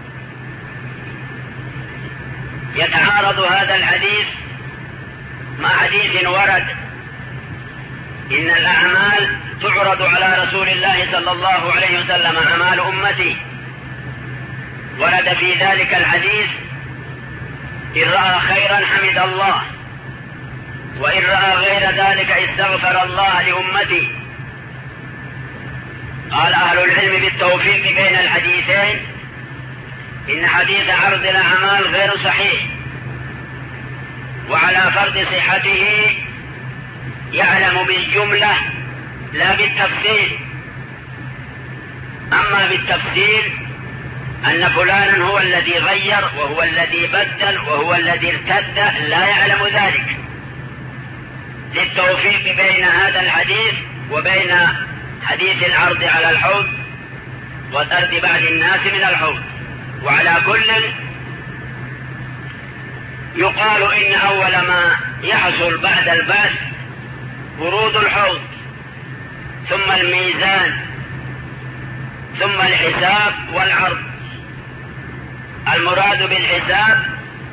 يتعارض هذا الحديث مع حديث ورد إن الأعمال تعرض على رسول الله صلى الله عليه وسلم أعمال أمتي. ورد في ذلك الحديث إن رأى خيرا حمد الله، وإن رأى غير ذلك استغفر الله لأمتي. قال أهل العلم بالتوفيق بين الحديثين إن حديث عرض الأعمال غير صحيح، وعلى فرض صحته يعلم بالجملة لا بالتفصيل. أما بالتفصيل أن فلانا هو الذي غير وهو الذي بدل وهو الذي ارتد لا يعلم ذلك، للتوفيق بين هذا الحديث وبين حديث العرض على الحوض وطرد بعض الناس من الحوض. وعلى كل يقال إن أول ما يحصل بعد البعث ورود الحوض، ثم الميزان، ثم الحساب والعرض. المراد بالحساب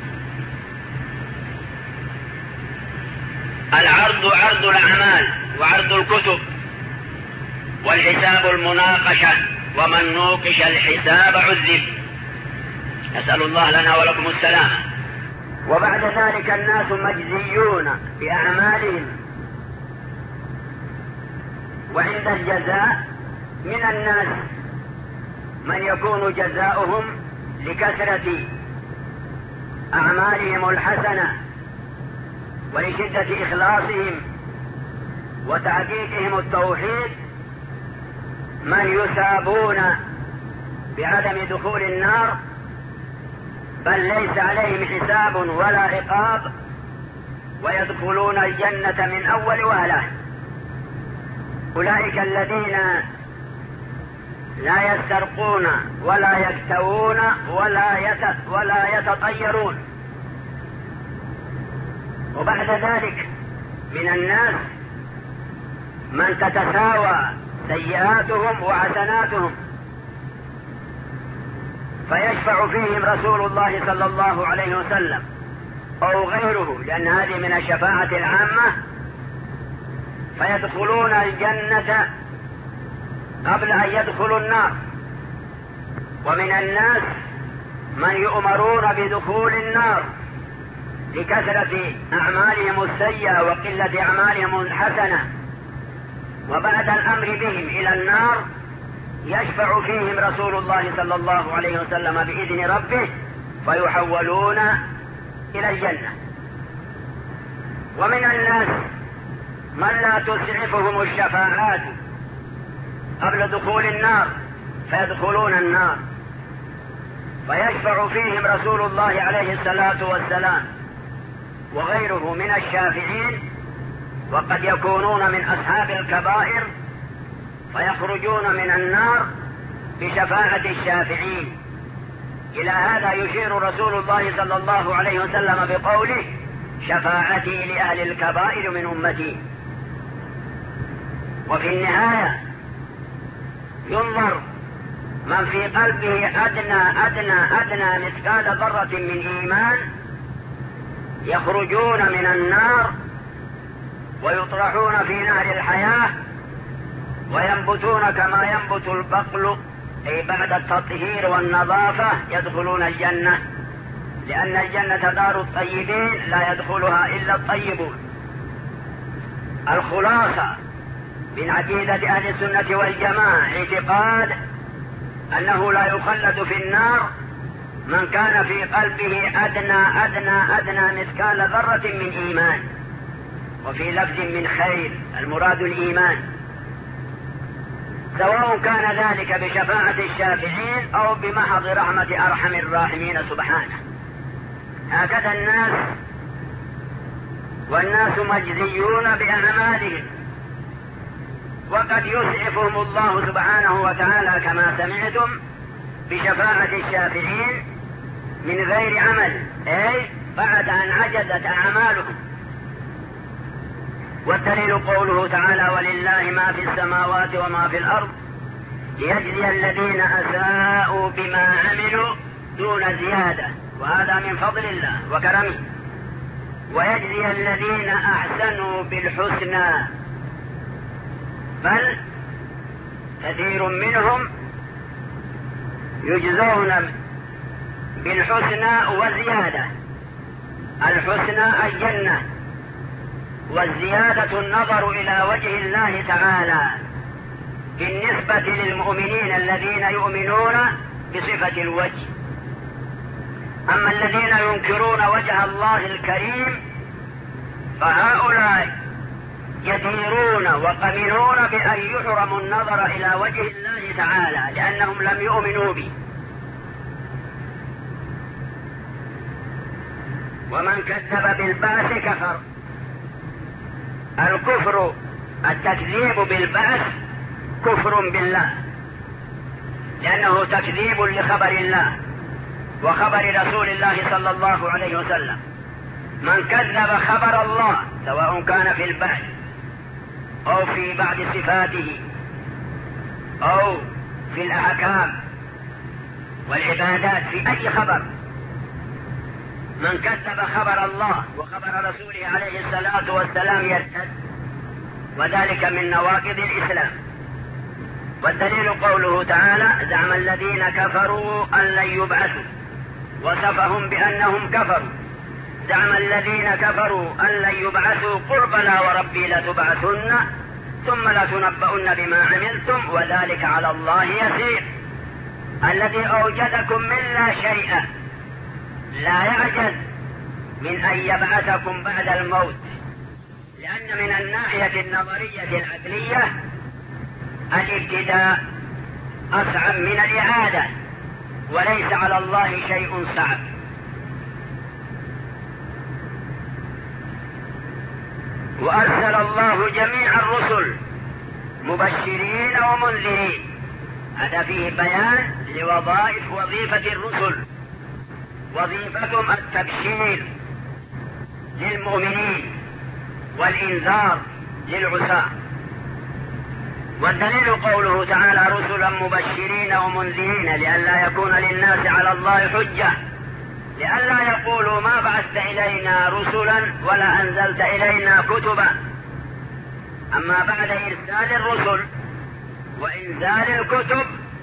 العرض عرض الأعمال وعرض الكتب، والحساب المناقشة، ومن نوقش الحساب عذب. نسأل الله لنا ولكم السلامة. وبعد ذلك الناس مجزيون بأعمالهم، وعند الجزاء من الناس من يكون جزاؤهم لكثرة أعمالهم الحسنة ولشدة إخلاصهم وتحقيقهم التوحيد، من يثابون بعدم دخول النار، بل ليس عليهم حساب ولا عقاب، ويدخلون الجنة من أول وهلة. أولئك الذين لا يسترقون ولا يكتوون ولا يت ولا يتطيرون. وبعد ذلك من الناس من تتساوى سيئاتهم وحسناتهم، فيشفع فيهم رسول الله صلى الله عليه وسلم أو غيره، لأن هذه من الشفاعة العامة، فيدخلون الجنة قبل أن يدخلوا النار. ومن الناس من يؤمرون بدخول النار لكثرة أعمالهم السيئة وقلة أعمالهم الحسنة، وبعد الأمر بهم إلى النار يشفع فيهم رسول الله صلى الله عليه وسلم بإذن ربه، فيحولون إلى الجنة. ومن الناس من لا تسعفهم الشفاعات قبل دخول النار فيدخلون النار، فيشفع فيهم رسول الله عليه الصلاة والسلام وغيره من الشافعين، وقد يكونون من أصحاب الكبائر فيخرجون من النار بشفاعة الشافعين. إلى هذا يشير رسول الله صلى الله عليه وسلم بقوله: شفاعتي لأهل الكبائر من أمتي. وفي النهاية ينظر من في قلبه أدنى أدنى أدنى مثقال ذرة من إيمان، يخرجون من النار ويطرحون في نهر الحياة، وينبتون كما ينبت البقل، أي بعد التطهير والنظافة يدخلون الجنة، لأن الجنة دار الطيبين لا يدخلها إلا الطيبون. الخلاصة من عقيدة أهل السنة والجماعة اعتقاد أنه لا يخلد في النار من كان في قلبه أدنى أدنى أدنى مثقال ذرة من إيمان، وفي لفظ من خير، المراد الإيمان، سواء كان ذلك بشفاعة الشافعين أو بمحض رحمة أرحم الراحمين سبحانه. هكذا الناس، والناس مجزيون بأعمالهم، وقد يسعفهم الله سبحانه وتعالى كما سمعتم بشفاعة الشافعين من غير عمل، أي بعد أن عجزت أعمالهم. والدليل قوله تعالى ولله ما في السماوات وما في الأرض ليجزي الذين أساءوا بما عملوا دون زيادة، وهذا من فضل الله وكرمه، ويجزي الذين أحسنوا بالحسنى، بل كثير منهم يجزون بالحسنى وزيادة. الحسنى الجنة، والزيادة النظر إلى وجه الله تعالى بالنسبة للمؤمنين الذين يؤمنون بصفة الوجه. أما الذين ينكرون وجه الله الكريم فهؤلاء يديرون وقمنون بأن يحرموا النظر إلى وجه الله تعالى لأنهم لم يؤمنوا به. ومن كذب بالبعث كفر. الكفر التكذيب بالبعث كفر بالله، لأنه تكذيب لخبر الله وخبر رسول الله صلى الله عليه وسلم. من كذب خبر الله سواء كان في البعث أو في بعض صفاته أو في الأحكام والعبادات، في أي خبر، من كذب خبر الله وخبر رسوله عليه الصلاة والسلام يرتد، وذلك من نواقض الإسلام. والدليل قوله تعالى زعم الذين كفروا أن لن يبعثوا، وصفهم بأنهم كفروا. زعم الذين كفروا أن لن يبعثوا قل بلى وربي لتبعثن ثم لتنبؤن بما عملتم وذلك على الله يسير. الذي أوجدكم من لا شيء لا يعجز من أن يبعثكم بعد الموت، لأن من الناحية النظرية العقلية الابتداء أصعب من الإعادة، وليس على الله شيء صعب. وأرسل الله جميع الرسل مبشرين ومنذرين. هذا فيه بيان لوظائف وظيفة الرسل. وظيفتهم التبشير للمؤمنين والإنذار للعصاة. والدليل قوله تعالى رسلا مبشرين ومنذرين لئلا يكون للناس على الله حجة، لئلا يقولوا ما بعثت إلينا رسلا ولا أنزلت إلينا كتبا. أما بعد إرسال الرسل وإنزال الكتب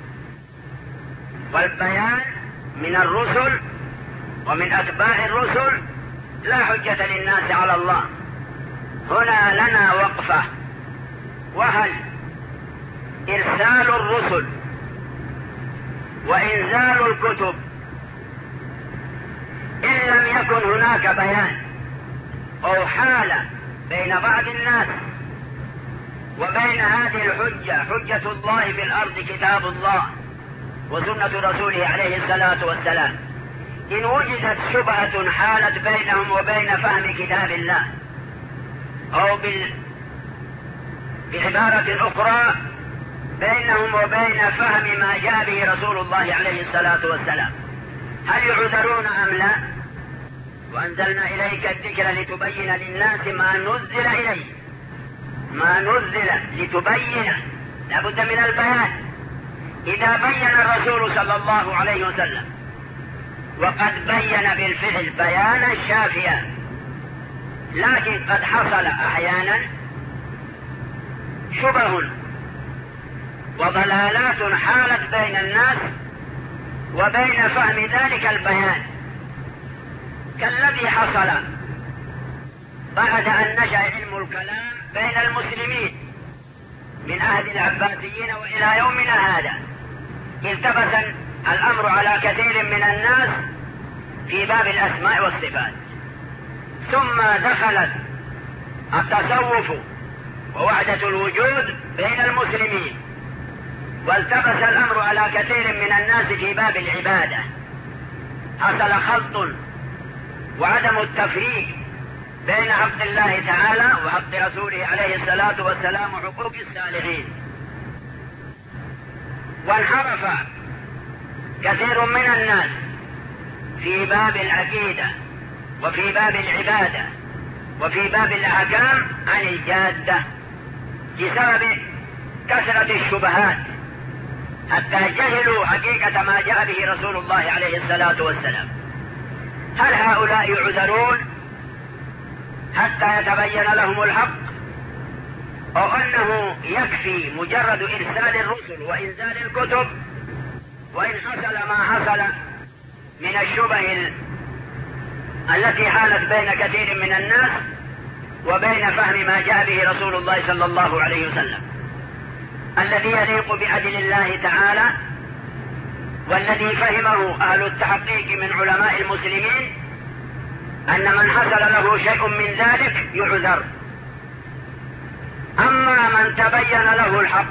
والبيان من الرسل ومن أتباع الرسل لا حجة للناس على الله. هنا لنا وقفة، وهل إرسال الرسل وإنزال الكتب إن لم يكن هناك بيان أو حالة بين بعض الناس وبين هذه الحجة، حجة الله في الأرض كتاب الله وسنة رسوله عليه الصلاة والسلام، إن وجدت شبهة حالت بينهم وبين فهم كتاب الله، أو بال... بعبارة أخرى بينهم وبين فهم ما جاء به رسول الله عليه الصلاة والسلام، هل يعذرون أم لا؟ وأنزلنا إليك الذكر لتبين للناس ما نزل إليه، ما نزل لتبين، لابد من البيان. إذا بين الرسول صلى الله عليه وسلم وقد بين بالفعل بيانا شافيا، لكن قد حصل أحيانا شبه وضلالات حالت بين الناس وبين فهم ذلك البيان، كالذي حصل بعد أن نشأ علم الكلام بين المسلمين من عهد العباسيين وإلى يومنا هذا. التبس الأمر على كثير من الناس في باب الأسماء والصفات، ثم دخلت التصوف ووحدة الوجود بين المسلمين، والتبس الأمر على كثير من الناس في باب العبادة. حصل خلط وعدم التفريق بين حق الله تعالى وحق رسوله عليه الصلاة والسلام وحقوق الصالحين، وانحرف كثير من الناس في باب العقيدة وفي باب العبادة وفي باب الأحكام عن الجادة بسبب كثرة الشبهات، حتى جهلوا حقيقة ما جاء به رسول الله عليه الصلاة والسلام. هل هؤلاء يعذرون حتى يتبين لهم الحق، أو أنه يكفي مجرد إرسال الرسل وإنزال الكتب، وإن حصل ما حصل من الشبه التي حالت بين كثير من الناس وبين فهم ما جاء به رسول الله صلى الله عليه وسلم الذي يليق بعدل الله تعالى، والذي فهمه أهل التحقيق من علماء المسلمين، أن من حصل له شيء من ذلك يعذر. أما من تبين له الحق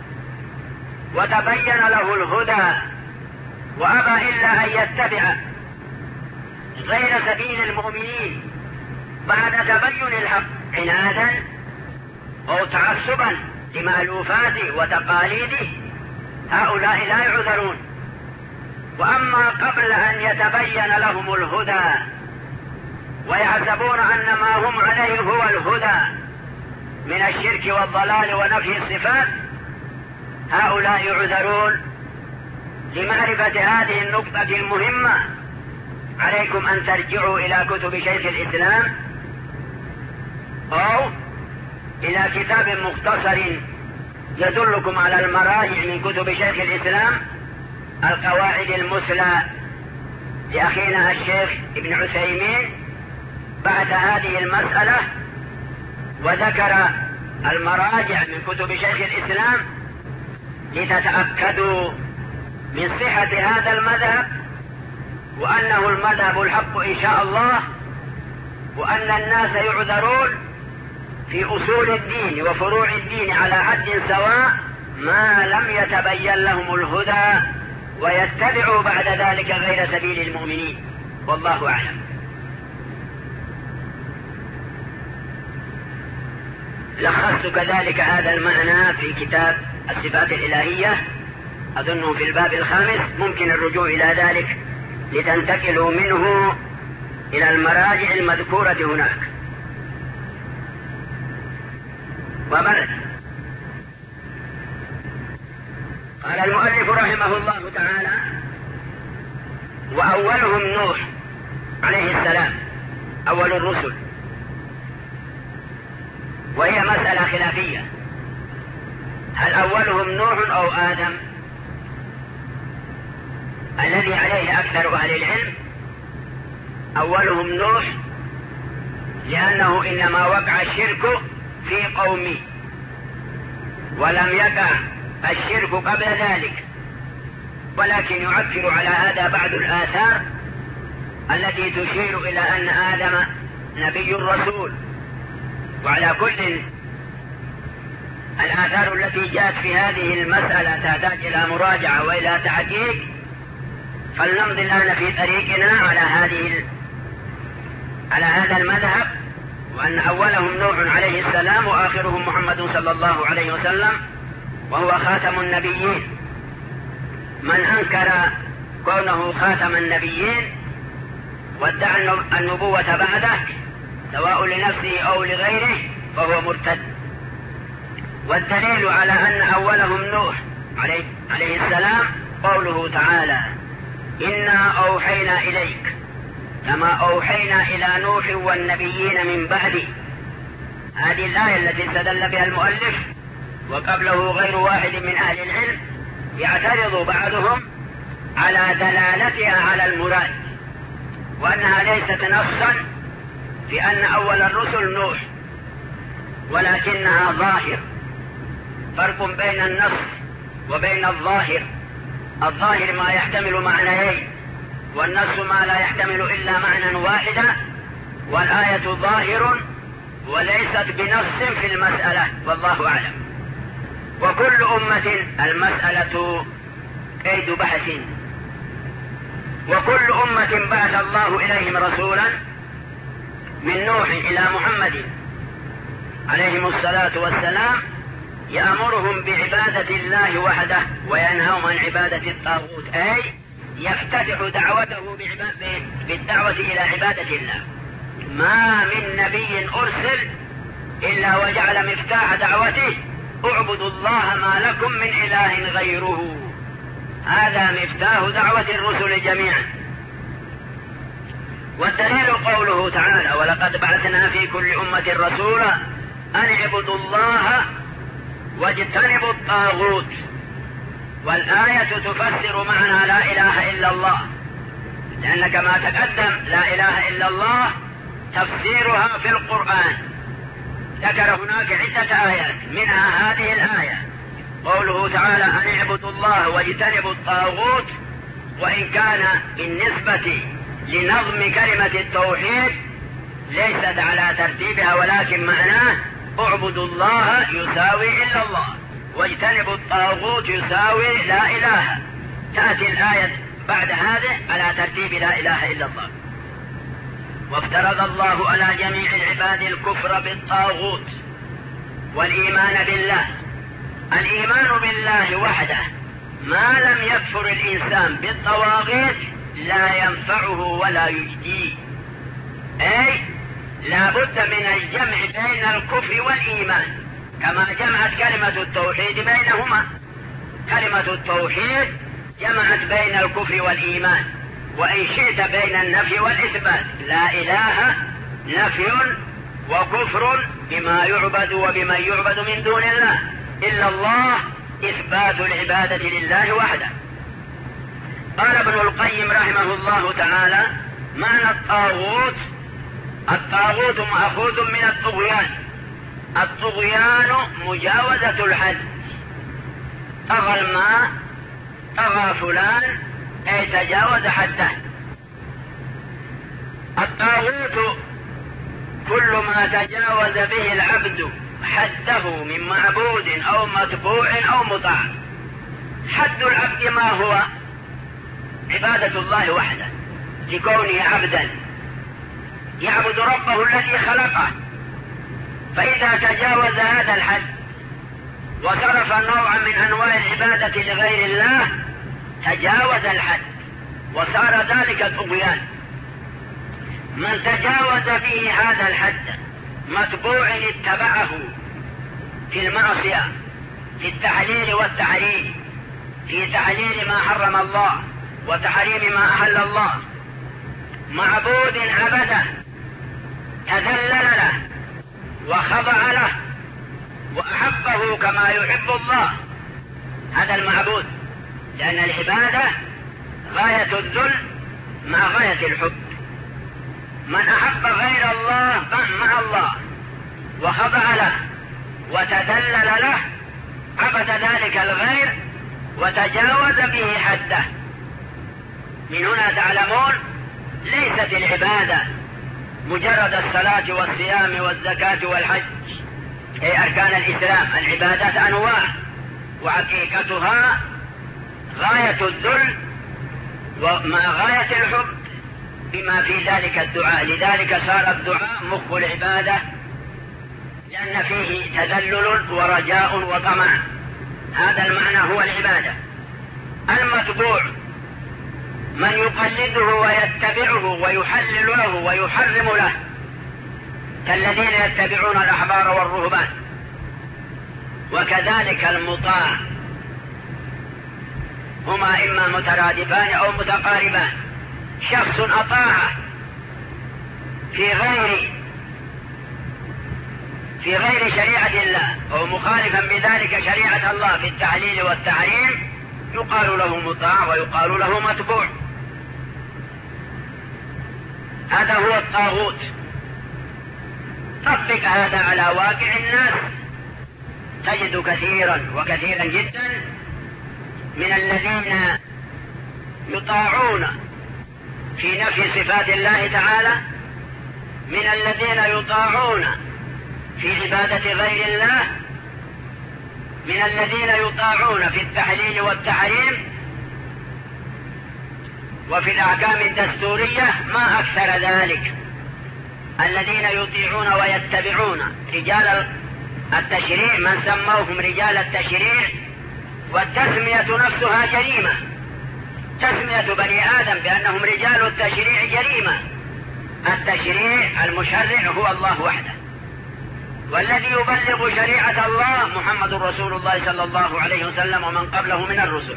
وتبين له الهدى وأبى إلا أن يتبع غير سبيل المؤمنين بعد تبين الحق عنادا أو تعصبا لمألوفاته وتقاليده، هؤلاء لا يعذرون. وأما قبل أن يتبين لهم الهدى ويحسبون أن ما هم عليه هو الهدى من الشرك والضلال ونفي الصفات، هؤلاء يعذرون. لمعرفة هذه النقطة المهمة عليكم أن ترجعوا إلى كتب شيخ الإسلام أو إلى كتاب مختصر يدلكم على المراجع من كتب شيخ الإسلام، القواعد المثلى لأخينا الشيخ ابن عثيمين بعد هذه المسألة، وذكر المراجع من كتب شيخ الإسلام لتتأكدوا من صحة هذا المذهب، وأنه المذهب الحق إن شاء الله، وأن الناس يعذرون في أصول الدين وفروع الدين على حد سواء ما لم يتبين لهم الهدى ويتبعوا بعد ذلك غير سبيل المؤمنين، والله أعلم. لخصت كذلك هذا المعنى في كتاب الصفات الإلهية، أظنه في الباب الخامس، ممكن الرجوع إلى ذلك لتنتقلوا منه إلى المراجع المذكورة هناك. وبعد قال المؤلف رحمه الله تعالى: وأولهم نوح عليه السلام، أول الرسل، وهي مسألة خلافية، هل أولهم نوح أو آدم؟ الذي عليه أكثر أهل العلم أولهم نوح، لأنه إنما وقع الشرك في قومه، ولم يقع الشرك قبل ذلك، ولكن يعكر على هذا بعض الآثار التي تشير إلى أن آدم نبي رسول. وعلى كل الآثار التي جاءت في هذه المسألة تحتاج إلى مراجعة وإلى تحقيق، فلنمضي الآن في طريقنا على هذه على هذا المذهب، وأن أولهم نوح عليه السلام وآخرهم محمد صلى الله عليه وسلم، وهو خاتم النبيين. من أنكر كونه خاتم النبيين وادعى النبوة بعده سواء لنفسه أو لغيره فهو مرتد. والدليل على أن أولهم نوح عليه, عليه السلام قوله تعالى: إنا أوحينا إليك كما أوحينا إلى نوح والنبيين من بعده. هذه الآية التي استدل بها المؤلف، وقبله غير واحد من أهل العلم يعترض بعضهم على دلالتها على المراد، وأنها ليست نصا في أن أول الرسل نوح، ولكنها ظاهر. فرق بين النص وبين الظاهر. الظاهر ما يحتمل معنيين، والنص ما لا يحتمل إلا معنى واحدا، والآية ظاهر وليست بنص في المسألة، والله أعلم. وكل أمة المسألة قيد بحث، وكل أمة بعث الله إليهم رسولا من نوح إلى محمد عليهم الصلاة والسلام يأمرهم بعبادة الله وحده وينهاهم عن عبادة الطاغوت، أي يفتتح دعوته بالدعوة إلى عبادة الله ما من نبي أرسل إلا وجعل مفتاح دعوته اعبدوا الله ما لكم من إله غيره. هذا مفتاح دعوة الرسل جميعا. والدليل قوله تعالى ولقد بعثنا في كل أمة رسولا أن اعبدوا الله واجتنبوا الطاغوت. والآية تفسر معنى لا إله إلا الله، لأن كما تقدم لا إله إلا الله تفسيرها في القرآن ذكر هناك عدة آيات، منها هذه الآية قوله تعالى أن اعبدوا الله واجتنبوا الطاغوت. وإن كان بالنسبة لنظم كلمة التوحيد ليست على ترتيبها، ولكن معناه اعبدوا الله يساوي إلا الله، واجتنبوا الطاغوت يساوي لا إله. تأتي الآية بعد هذه على ترتيب لا إله إلا الله. وافترض الله على جميع العباد الكفر بالطاغوت والإيمان بالله. الإيمان بالله وحده ما لم يكفر الإنسان بالطواغيت لا ينفعه ولا يجديه، أي لا بد من الجمع بين الكفر والإيمان، كما جمعت كلمة التوحيد بينهما. كلمة التوحيد جمعت بين الكفر والإيمان، وإن شئت بين النفي والإثبات. لا إله نفي وكفر بما يعبد وبمن يعبد من دون الله، إلا الله إثبات العبادة لله وحده. قال ابن القيم رحمه الله تعالى معنى الطاغوت: الطاغوت مأخوذ من الطغيان. الطغيان مجاوزة الحد. طغى الماء، طغى فلان، أي تجاوز حده. الطاغوت كل ما تجاوز به العبد حده من معبود أو متبوع أو مطاع. حد العبد ما هو؟ عبادة الله وحده، لكونه عبدا يعبد ربه الذي خلقه. فإذا تجاوز هذا الحد وصرف نوعا من أنواع العبادة لغير الله تجاوز الحد وصار ذلك طغيان. من تجاوز به هذا الحد متبوع اتبعه في المعصية، في التحليل والتحريم، في تحليل ما حرم الله وتحريم ما أحل الله. معبود عبده تذلل له وخضع له وأحبه كما يحب الله، هذا المعبود، لأن العبادة غاية الذل مع غاية الحب. من أحب غير الله مع الله وخضع له وتذلل له عبد ذلك الغير وتجاوز به حده. من هنا تعلمون ليست العبادة مجرد الصلاة والصيام والزكاة والحج، أي أركان الإسلام. العبادات أنواع، وحقيقتها غاية الذل ومع غاية الحب بما في ذلك الدعاء. لذلك صار الدعاء مخ العبادة، لأن فيه تذلل ورجاء وطمع. هذا المعنى هو العبادة. المتبوع من يقلده ويتبعه ويحلل له ويحرم له، كالذين يتبعون الأحبار والرهبان. وكذلك المطاع، هما إما مترادفان أو متقاربان. شخص أطاعه في غير في غير شريعة الله أو مخالفا بذلك شريعة الله في التحليل والتحريم يقال له مطاع ويقال له متبوع. هذا هو الطاغوت. طبق هذا على واقع الناس تجد كثيرا وكثيرا جدا من الذين يطاعون في نفي صفات الله تعالى، من الذين يطاعون في عبادة غير الله، من الذين يطاعون في التحليل والتحريم وفي الأحكام الدستورية. ما أكثر ذلك، الذين يطيعون ويتبعون رجال التشريع، من سموهم رجال التشريع، والتسمية نفسها جريمة. تسمية بني آدم بأنهم رجال التشريع جريمة، التشريع المشرع هو الله وحده، والذي يبلغ شريعة الله محمد رسول الله صلى الله عليه وسلم ومن قبله من الرسل،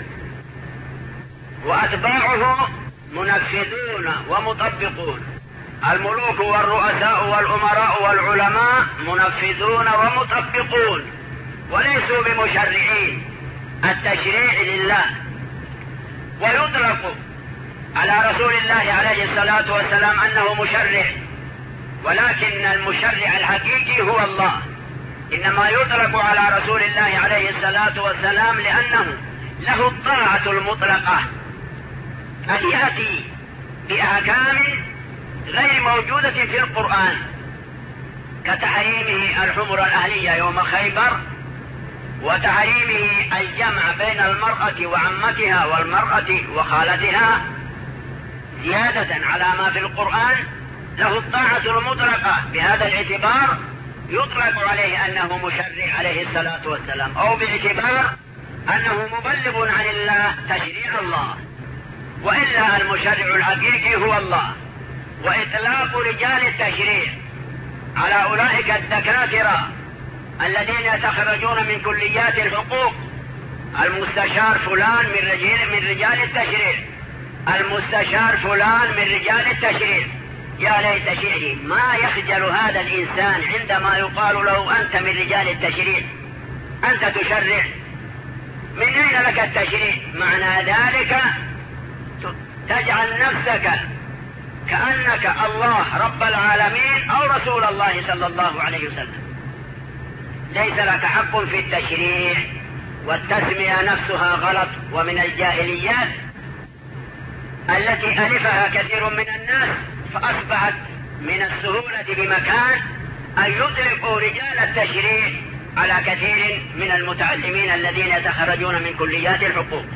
وأتباعه منفذون ومطبقون. الملوك والرؤساء والأمراء والعلماء منفذون ومطبقون وليسوا بمشرعين، التشريع لله. ويطلق على رسول الله عليه الصلاة والسلام أنه مشرع، ولكن المشرع الحقيقي هو الله. إنما يطلق على رسول الله عليه الصلاة والسلام لأنه له الطاعة المطلقة أن يأتي بأحكام غير موجودة في القرآن، كتحريمه الحمر الأهلية يوم خيبر، وتحريمه الجمع بين المرأة وعمتها والمرأة وخالتها زيادة على ما في القرآن. له الطاعة المطلقة. بهذا الاعتبار يطلق عليه أنه مشرع عليه الصلاة والسلام، أو باعتبار أنه مبلغ عن الله تشريع الله. وإلا المشرع الحقيقي هو الله. وإطلاق رجال التشريع على أولئك الدكاترة الذين يتخرجون من كليات الحقوق، المستشار فلان من رجال من رجال التشريع، المستشار فلان من رجال التشريع. يا ليت شعري ما يخجل هذا الإنسان عندما يقال له أنت من رجال التشريع، أنت تشرع. من أين لك التشريع؟ معنى ذلك تجعل نفسك كأنك الله رب العالمين أو رسول الله صلى الله عليه وسلم. ليس لك حق في التشريع، والتسمية نفسها غلط، ومن الجاهليات التي ألفها كثير من الناس، فأصبحت من السهولة بمكان أن يطلقوا رجال التشريع على كثير من المتعلمين الذين يتخرجون من كليات الحقوق.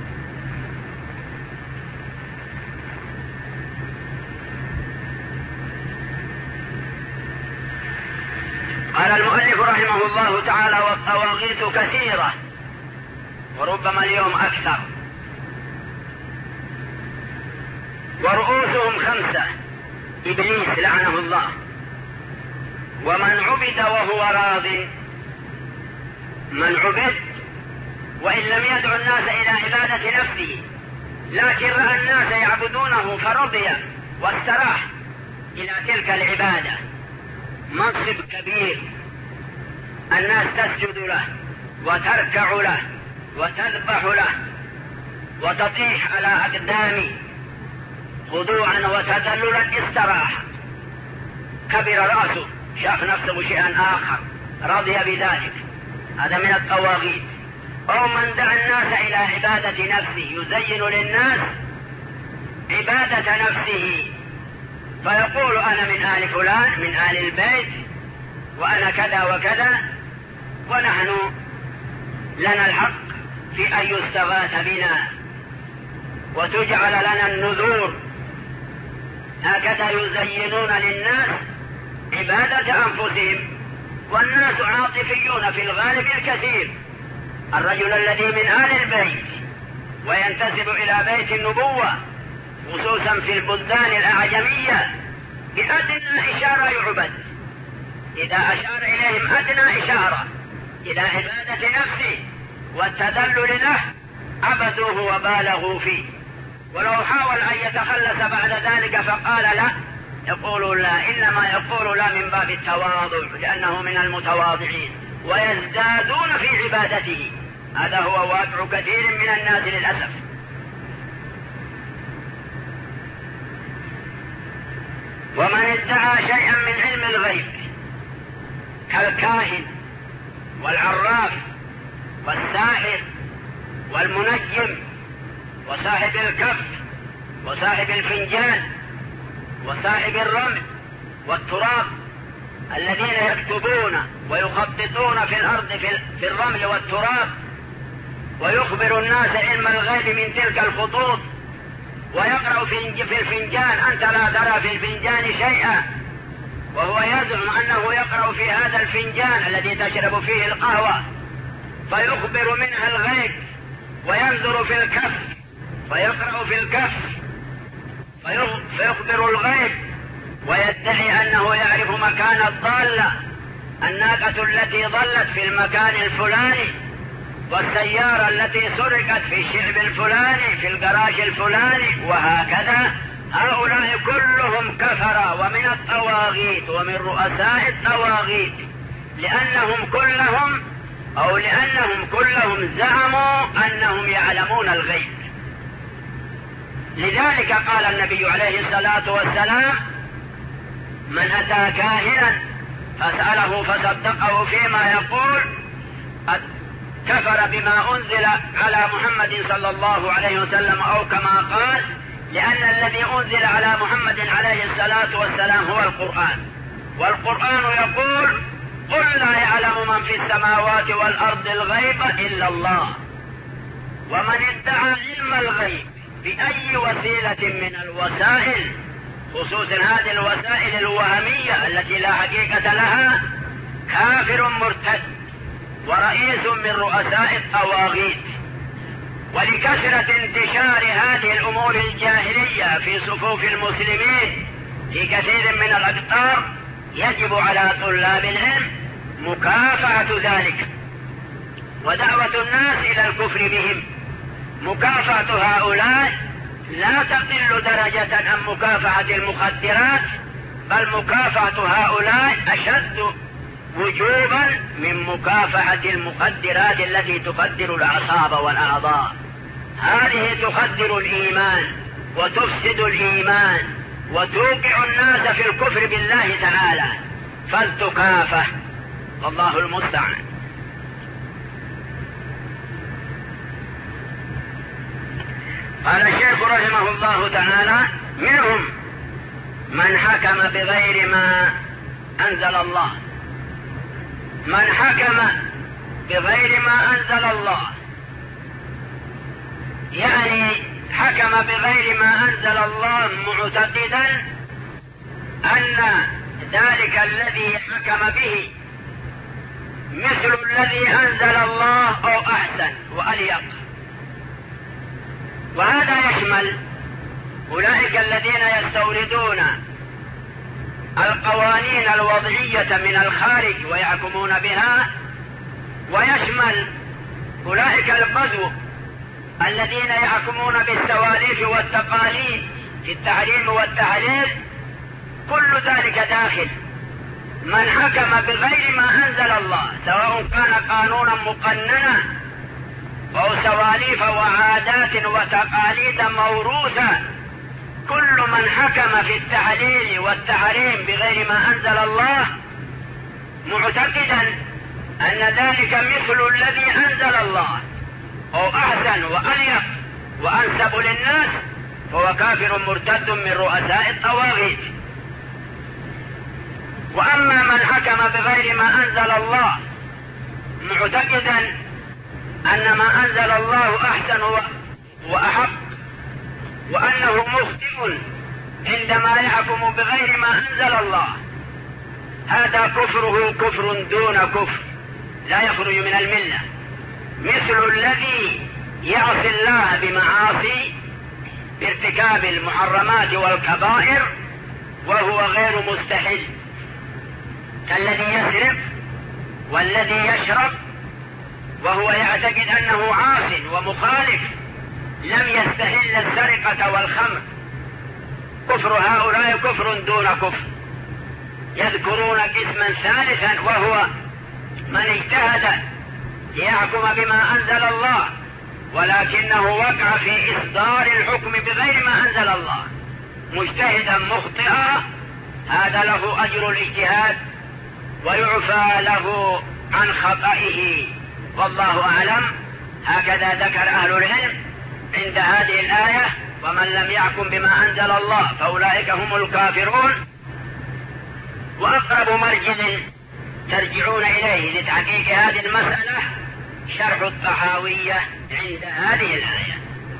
قال المؤلف رحمه الله تعالى: والطواغيت كثيرة وربما اليوم أكثر، ورؤوسهم خمسة: إبليس لعنه الله، ومن عبد وهو راض. من عبد وإن لم يدعو الناس إلى عبادة نفسه، لكن رأى الناس يعبدونه فرضي واستراح إلى تلك العبادة. منصب كبير، الناس تسجد له وتركع له وتذبح له وتطيح على أقدامه خضوعا وتذللا، استراح، كبر رأسه، شاف نفسه شيئا آخر، رضي بذلك. هذا من الطواغيت. أو من دعا الناس إلى عبادة نفسه، يزين للناس عبادة نفسه، فيقول أنا من آل فلان، من آل البيت، وأنا كذا وكذا، ونحن لنا الحق في أن يستغاث بنا وتجعل لنا النذور. هكذا يزينون للناس عبادة أنفسهم، والناس عاطفيون في الغالب الكثير. الرجل الذي من آل البيت وينتسب إلى بيت النبوة، خصوصا في البلدان الأعجمية، بأدنى إشارة يعبد. إذا أشار إليهم أدنى إشارة إلى عبادة نفسه والتذلل له، عبدوه وبالغوا فيه. ولو حاول أن يتخلص بعد ذلك فقال لا، يقول لا، إنما يقول لا من باب التواضع، لأنه من المتواضعين، ويزدادون في عبادته. هذا هو واقع كثير من الناس للأسف. ومن ادعى شيئا من علم الغيب كالكاهن والعراف والساحر والمنجم وصاحب الكف وصاحب الفنجان وصاحب الرمل والتراب، الذين يكتبون ويخططون في الأرض في الرمل والتراب، ويخبر الناس علم الغيب من تلك الخطوط، ويقرأ في الفنجان أنت لا ترى في الفنجان شيئا، وهو يزعم أنه يقرأ في هذا الفنجان الذي تشرب فيه القهوة، فيخبر منها الغيب، وينظر في الكف فيقرأ في الكف فيخبر الغيب ويدعي أنه يعرف مكان الضالة، الناقة التي ضلت في المكان الفلاني، والسيارة التي سرقت في الشعب الفلاني في الجراج الفلاني، وهكذا. هؤلاء كلهم كفرة ومن الطواغيت ومن رؤساء الطواغيت، لأنهم كلهم أو لأنهم كلهم زعموا أنهم يعلمون الغيب. لذلك قال النبي عليه الصلاة والسلام: من أتى كاهنا فسأله فصدقه فيما يقول كفر بما أنزل على محمد صلى الله عليه وسلم، أو كما قال: لأن الذي أنزل على محمد عليه الصلاة والسلام هو القرآن، والقرآن يقول: قل لا يعلم من في السماوات والأرض الغيب إلا الله. ومن ادعى علم الغيب بأي وسيلة من الوسائل، خصوصا هذه الوسائل الوهمية التي لا حقيقة لها، كافر مرتد ورئيس من رؤساء الطواغيت. ولكثرة انتشار هذه الأمور الجاهلية في صفوف المسلمين في كثير من الأقطار، يجب على طلاب العلم مكافحة ذلك ودعوة الناس إلى الكفر بهم. مكافحة هؤلاء لا تقل درجة عن مكافحة المخدرات، بل مكافحة هؤلاء أشد وجوبا من مكافحة المخدرات التي تخدر الأعصاب والأعضاء. هذه تخدر الإيمان وتفسد الإيمان وتوقع الناس في الكفر بالله تعالى، فلتكافح، والله المستعان. قال الشيخ رحمه الله تعالى: منهم من حكم بغير ما أنزل الله. من حكم بغير ما أنزل الله يعني حكم بغير ما أنزل الله معتقدا أن ذلك الذي حكم به مثل الذي أنزل الله أو أحسن وأليق. وهذا يشمل أولئك الذين يستوردون القوانين الوضعية من الخارج ويحكمون بها، ويشمل أولئك القذو الذين يحكمون بالسواليف والتقاليد في التحريم والتحليل. كل ذلك داخل. من حكم بغير ما أنزل الله، سواء كان قانونا مقننا أو سواليف وعادات وتقاليد موروثة، كل من حكم في التحليل والتحريم بغير ما أنزل الله معتقدا أن ذلك مثل الذي أنزل الله أو أحسن وأليق وأنسب للناس، فهو كافر مرتد من رؤساء الطواغيت. وأما من حكم بغير ما أنزل الله معتقدا أن ما أنزل الله أحسن وأحق، وأنه مخطئ عندما يحكم بغير ما أنزل الله، هذا كفره كفر دون كفر، لا يخرج من الملة، مثل الذي يعصي الله بمعاصي بارتكاب المحرمات والكبائر وهو غير مستحل، كالذي يسرق والذي يشرب وهو يعتقد أنه عاص ومخالف لم يستحل السرقة والخمر. كفر هؤلاء كفر دون كفر. يذكرون قسما ثالثا وهو من اجتهد ليحكم بما أنزل الله ولكنه وقع في إصدار الحكم بغير ما أنزل الله مجتهدا مخطئا، هذا له أجر الاجتهاد ويعفى له عن خطئه، والله أعلم. هكذا ذكر أهل العلم عند هذه الآية: ومن لم يحكم بما أنزل الله فأولئك هم الكافرون. وأقرب مرجع ترجعون إليه لتحقيق هذه المسألة شرح الطحاوية عند هذه الآية.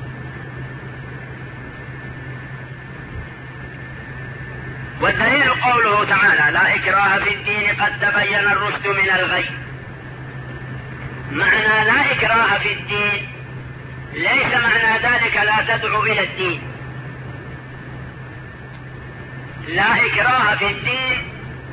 والدليل قوله تعالى: لا إكراه في الدين قد تبين الرشد من الغي. معنى لا إكراه في الدين ليس معنى ذلك لا تدعو إلى الدين، لا إكراه في الدين،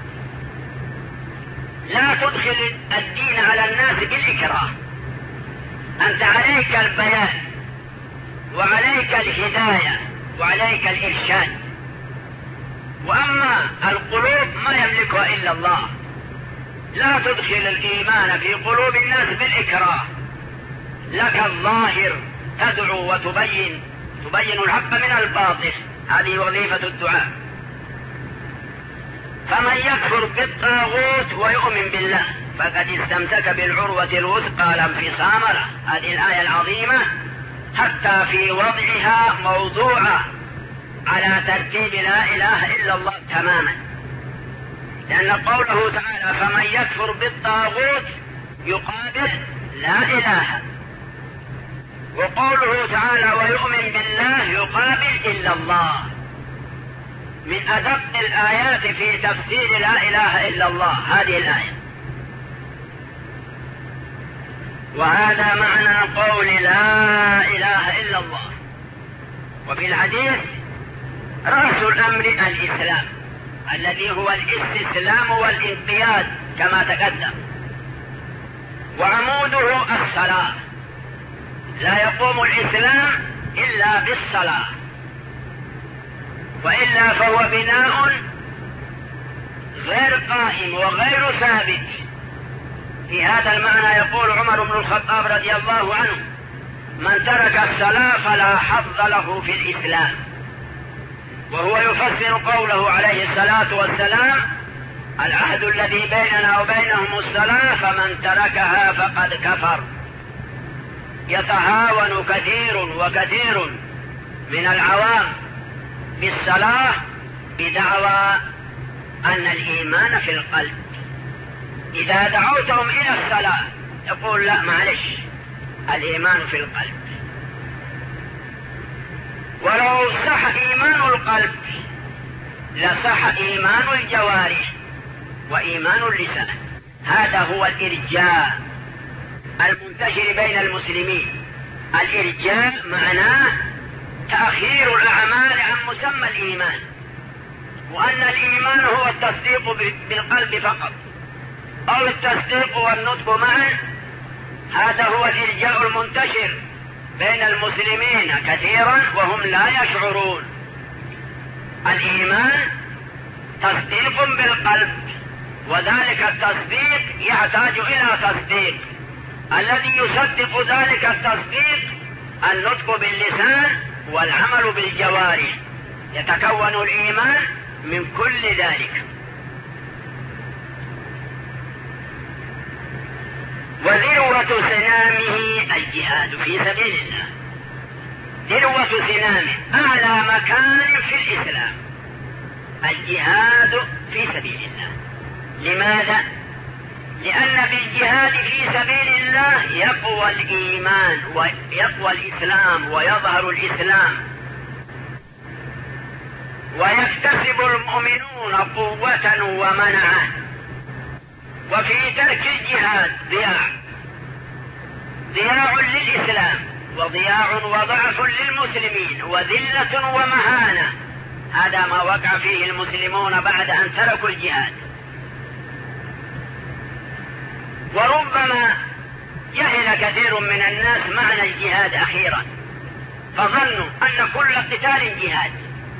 لا تدخل الدين على الناس بالإكراه. أنت عليك البيان وعليك الهداية وعليك الإرشاد، وأما القلوب ما يملكها إلا الله. لا تدخل الإيمان في قلوب الناس بالإكراه، لك الظاهر تدعو وتبين تبين الحق من الباطل، هذه وظيفة الدعاء. فمن يكفر بالطاغوت ويؤمن بالله فقد استمسك بالعروة الوثقى لا انفصام له. هذه الآية العظيمة حتى في وضعها موضوعة على ترتيب لا إله إلا الله تماما، لأن قوله تعالى فمن يكفر بالطاغوت يقابل لا إله، وقوله تعالى ويؤمن بالله يقابل إلا الله. من أدق الآيات في تفسير لا إله إلا الله هذه الآية. وهذا معنى قول لا إله إلا الله. وفي الحديث رأس الأمر الإسلام الذي هو الاستسلام والانقياد كما تقدم، وعموده الصلاة. لا يقوم الإسلام إلا بالصلاة، وإلا فهو بناء غير قائم وغير ثابت. في هذا المعنى يقول عمر بن الخطاب رضي الله عنه من ترك الصلاة فلا حظ له في الإسلام، وهو يفسر قوله عليه الصلاة والسلام العهد الذي بيننا وبينهم الصلاة فمن تركها فقد كفر. يتهاون كثير وكثير من العوام بالصلاة بدعوى أن الإيمان في القلب. إذا دعوتهم إلى الصلاة يقول لا معلش الإيمان في القلب. ولو صح إيمان القلب لصح إيمان الجوارح وإيمان اللسان. هذا هو الإرجاء المنتشر بين المسلمين. الإرجاء معناه تأخير الأعمال عن مسمى الإيمان، وأن الإيمان هو التصديق بالقلب فقط أو التصديق والنطق معا. هذا هو الإرجاء المنتشر بين المسلمين كثيرا وهم لا يشعرون. الإيمان تصديق بالقلب، وذلك التصديق يحتاج إلى تصديق. الذي يصدق ذلك التصديق النطق باللسان والعمل بالجوارح. يتكون الإيمان من كل ذلك. وذروة سنامه الجهاد في سبيل الله. ذروة سنامه أعلى مكان في الإسلام الجهاد في سبيل الله. لماذا؟ لأن بالجهاد في سبيل الله يقوى الإيمان ويقوى الإسلام ويظهر الإسلام، ويكتسب المؤمنون قوة ومنعة. وفي ترك الجهاد ضياع ضياع للإسلام وضياع وضعف للمسلمين وذلة ومهانة. هذا ما وقع فيه المسلمون بعد أن تركوا الجهاد. وربما جهل كثير من الناس معنى الجهاد أخيرا، فظنوا أن كل قتال جهاد.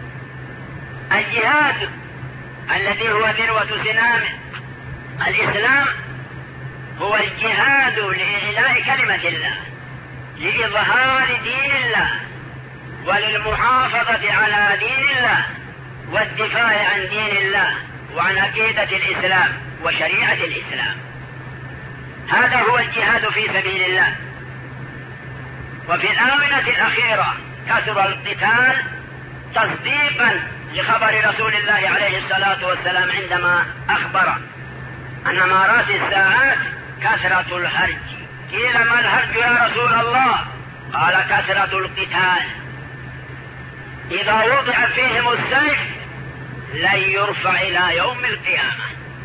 الجهاد الذي هو ذروة سنام الإسلام هو الجهاد لإعلاء كلمة الله، لإظهار دين الله، وللمحافظة على دين الله، والدفاع عن دين الله وعن عقيدة الإسلام وشريعة الإسلام. هذا هو الجهاد في سبيل الله. وفي الآونة الأخيرة كثر القتال تصديقا لخبر رسول الله عليه الصلاة والسلام عندما أخبر أن أمارات الساعات كثرة الهرج. قيل ما الهرج يا رسول الله؟ قال كثرة القتال. إذا وضع فيهم السيف لن يرفع إلى يوم القيامة.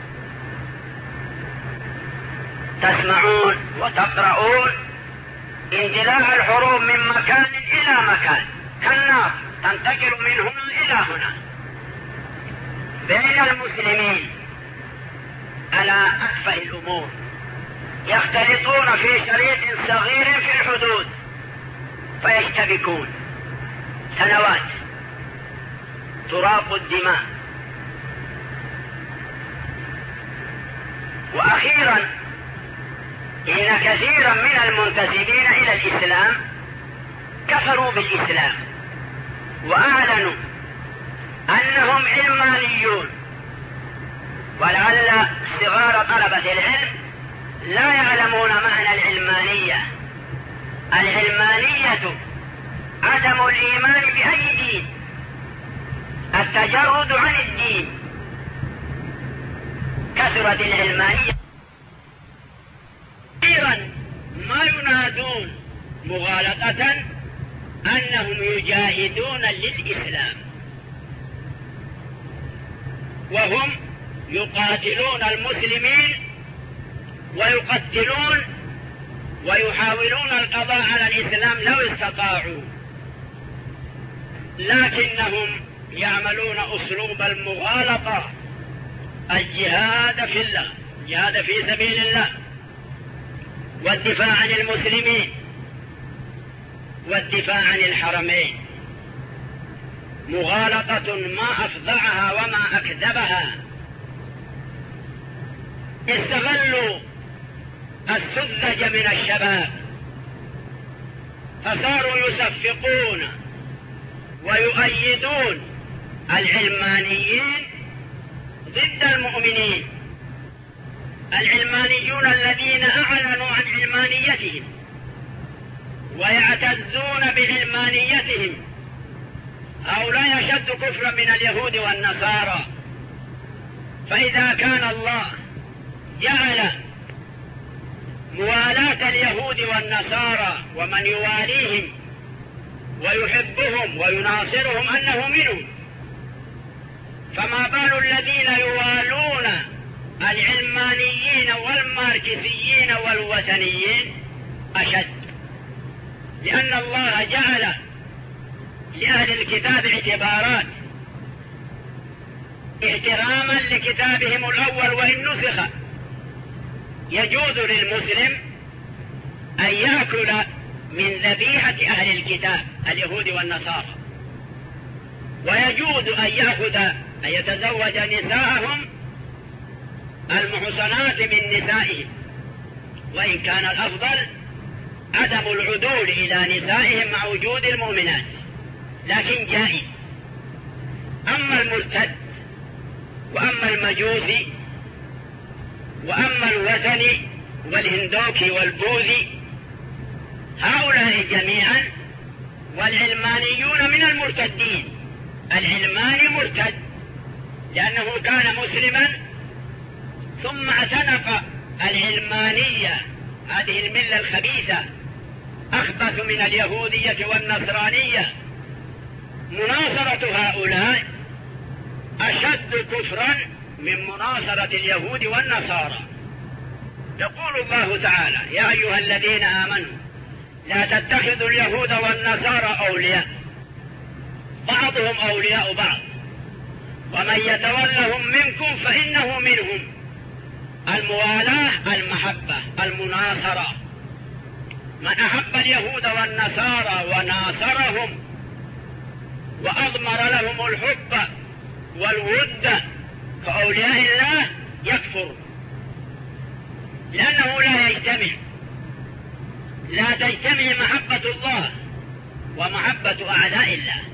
تسمعون وتقرؤون اندلاع الحروب من مكان إلى مكان كالنار تنتقل من هنا إلى هنا. بين المسلمين على أتفه الأمور، يختلطون في شريط صغير في الحدود فيشتبكون سنوات، تراق الدماء. وأخيرا إن كثيرا من المنتسبين إلى الإسلام كفروا بالإسلام وأعلنوا أنهم علمانيون، ولعل صغار طلبة العلم لا يعلمون معنى العلمانية. العلمانية عدم الإيمان بأي دين، التجرد عن الدين. كثرت العلمانية كثيرا ما ينادون مغالطة أنهم يجاهدون للإسلام، وهم يقاتلون المسلمين ويقتلون ويحاولون القضاء على الإسلام لو استطاعوا، لكنهم يعملون أسلوب المغالطة، الجهاد في الله، الجهاد في سبيل الله، والدفاع عن المسلمين، والدفاع عن الحرمين. مغالطة ما أفظعها وما أكذبها. استغلوا السذج من الشباب فصاروا يصفقون ويؤيدون العلمانيين ضد المؤمنين، العلمانيون الذين أعلنوا عن علمانيتهم ويعتزون بعلمانيتهم، هؤلاء يشد كفرا من اليهود والنصارى. فإذا كان الله جعل موالاة اليهود والنصارى ومن يواليهم ويحبهم ويناصرهم أنه منهم، فما بال الذين يوالون العلمانيين والماركسيين والوثنيين أشد، لأن الله جعل لأهل الكتاب اعتبارات احتراما لكتابهم الأول وإن نسخ. يجوز للمسلم أن يأكل من ذبيحة أهل الكتاب اليهود والنصارى، ويجوز أن يأخذ أن يتزوج نساءهم المحصنات من نسائهم، وإن كان الأفضل عدم العدول إلى نسائهم مع وجود المؤمنات، لكن جائز. أما المرتد وأما المجوسي وأما الوثني والهندوكي والبوذي، هؤلاء جميعا والعلمانيون من المرتدين. العلماني مرتد لأنه كان مسلما ثم اعتنق العلمانية، هذه الملة الخبيثة أخبث من اليهودية والنصرانية. مناصرة هؤلاء أشد كفرا من مناصرة اليهود والنصارى. يقول الله تعالى: يا أيها الذين آمنوا لا تتخذوا اليهود والنصارى أولياء، بعضهم أولياء بعض، ومن يتولهم منكم فإنه منهم. الموالاة المحبة، المناصرة. من أحب اليهود والنصارى وناصرهم وأضمر لهم الحب والود كأولياء الله يكفر، لأنه لا يجتمع لا تجتمع محبة الله ومحبة أعداء الله.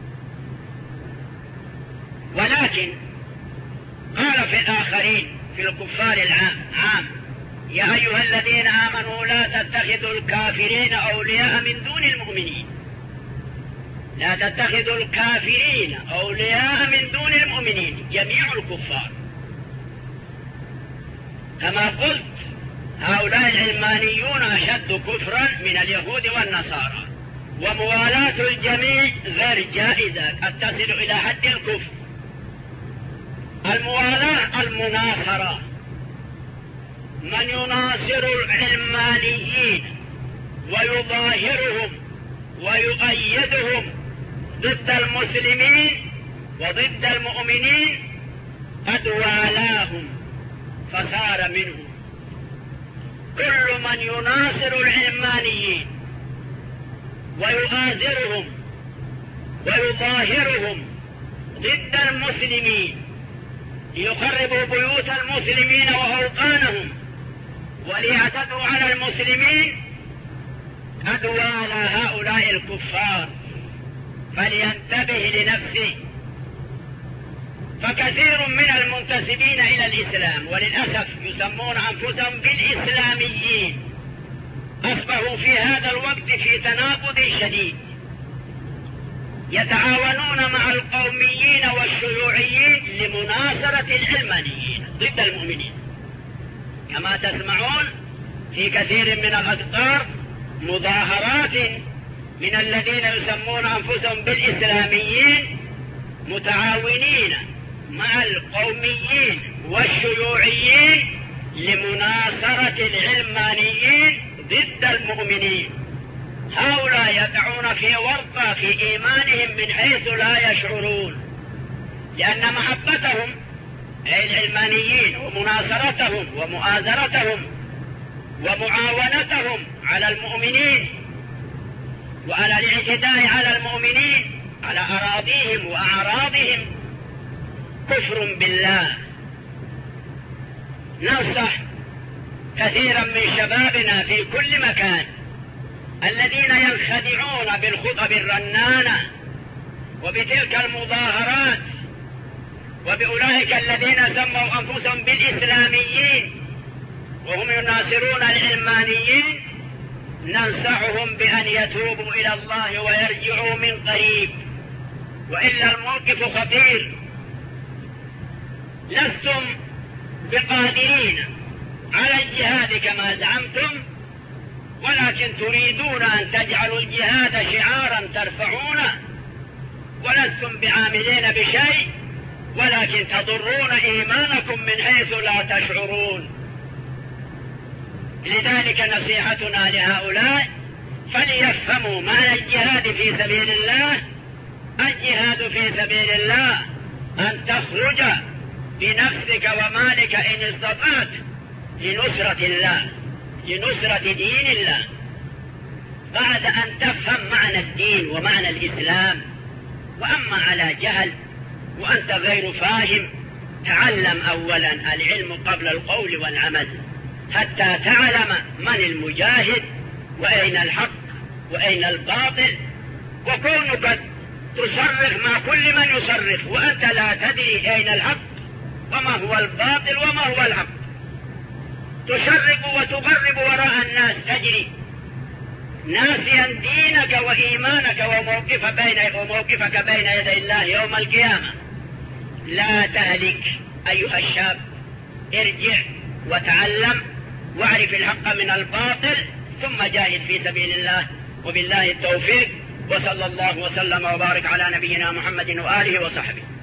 ولكن قال في الآخرين في الكفار العام: يا أيها الذين آمنوا لا تتخذوا الكافرين أولياء من دون المؤمنين. لا تتخذوا الكافرين أولياء من دون المؤمنين، جميع الكفار. كما قلت هؤلاء العلمانيون أشد كفرا من اليهود والنصارى، وموالاة الجميع غير جائزة قد تصل إلى حد الكفر. الموالاة المناصرة، من يناصر العلمانيين ويظاهرهم ويؤيدهم ضد المسلمين وضد المؤمنين، قد والاهم فصار منهم. كل من يناصر العلمانيين ويغادرهم ويظاهرهم ضد المسلمين ليخربوا بيوت المسلمين وأوطانهم وليعتدوا على المسلمين قد والى هؤلاء الكفار، فلينتبه لنفسه. فكثير من المنتسبين إلى الإسلام وللأسف يسمون أنفسهم بالإسلاميين أصبحوا في هذا الوقت في تناقض شديد، يتعاونون مع القوميين والشيوعيين لمناصرة العلمانيين ضد المؤمنين. كما تسمعون في كثير من الأقطار مظاهرات من الذين يسمون أنفسهم بالإسلاميين متعاونين مع القوميين والشيوعيين لمناصرة العلمانيين ضد المؤمنين. هؤلاء يقعون في ورطة في إيمانهم من حيث لا يشعرون، لأن محبتهم أي العلمانيين ومناصرتهم ومؤازرتهم ومعاونتهم على المؤمنين وعلى الاعتداء على المؤمنين على أراضيهم وأعراضهم كفر بالله. ننصح كثيرا من شبابنا في كل مكان الذين ينخدعون بالخطب الرنانة وبتلك المظاهرات وبأولئك الذين سموا أنفسهم بالإسلاميين وهم يناصرون العلمانيين، ننصحهم بأن يتوبوا إلى الله ويرجعوا من قريب، وإلا الموقف خطير. لستم بقادرين على الجهاد كما زعمتم، ولكن تريدون أن تجعلوا الجهاد شعارا ترفعونه، ولستم بعاملين بشيء، ولكن تضرون إيمانكم من حيث لا تشعرون. لذلك نصيحتنا لهؤلاء فليفهموا معنى الجهاد في سبيل الله. الجهاد في سبيل الله أن تخرج بنفسك ومالك إن استطعت لنصرة الله، لنصرة دين الله، بعد أن تفهم معنى الدين ومعنى الإسلام. وأما على جهل وأنت غير فاهم، تعلم أولا العلم قبل القول والعمل حتى تعلم من المجاهد وأين الحق وأين الباطل. وكونك تصرف مع كل من يصرف وأنت لا تدري أين الحق وما هو الباطل وما هو الحق، تشرب وتغرب وراء الناس تجري ناسيا دينك وإيمانك وموقف بين وموقفك بين يدي الله يوم القيامة. لا تهلك أيها الشاب، ارجع وتعلم واعرف الحق من الباطل ثم جاهد في سبيل الله، وبالله التوفيق. وصلى الله وسلم وبارك على نبينا محمد وآله وصحبه.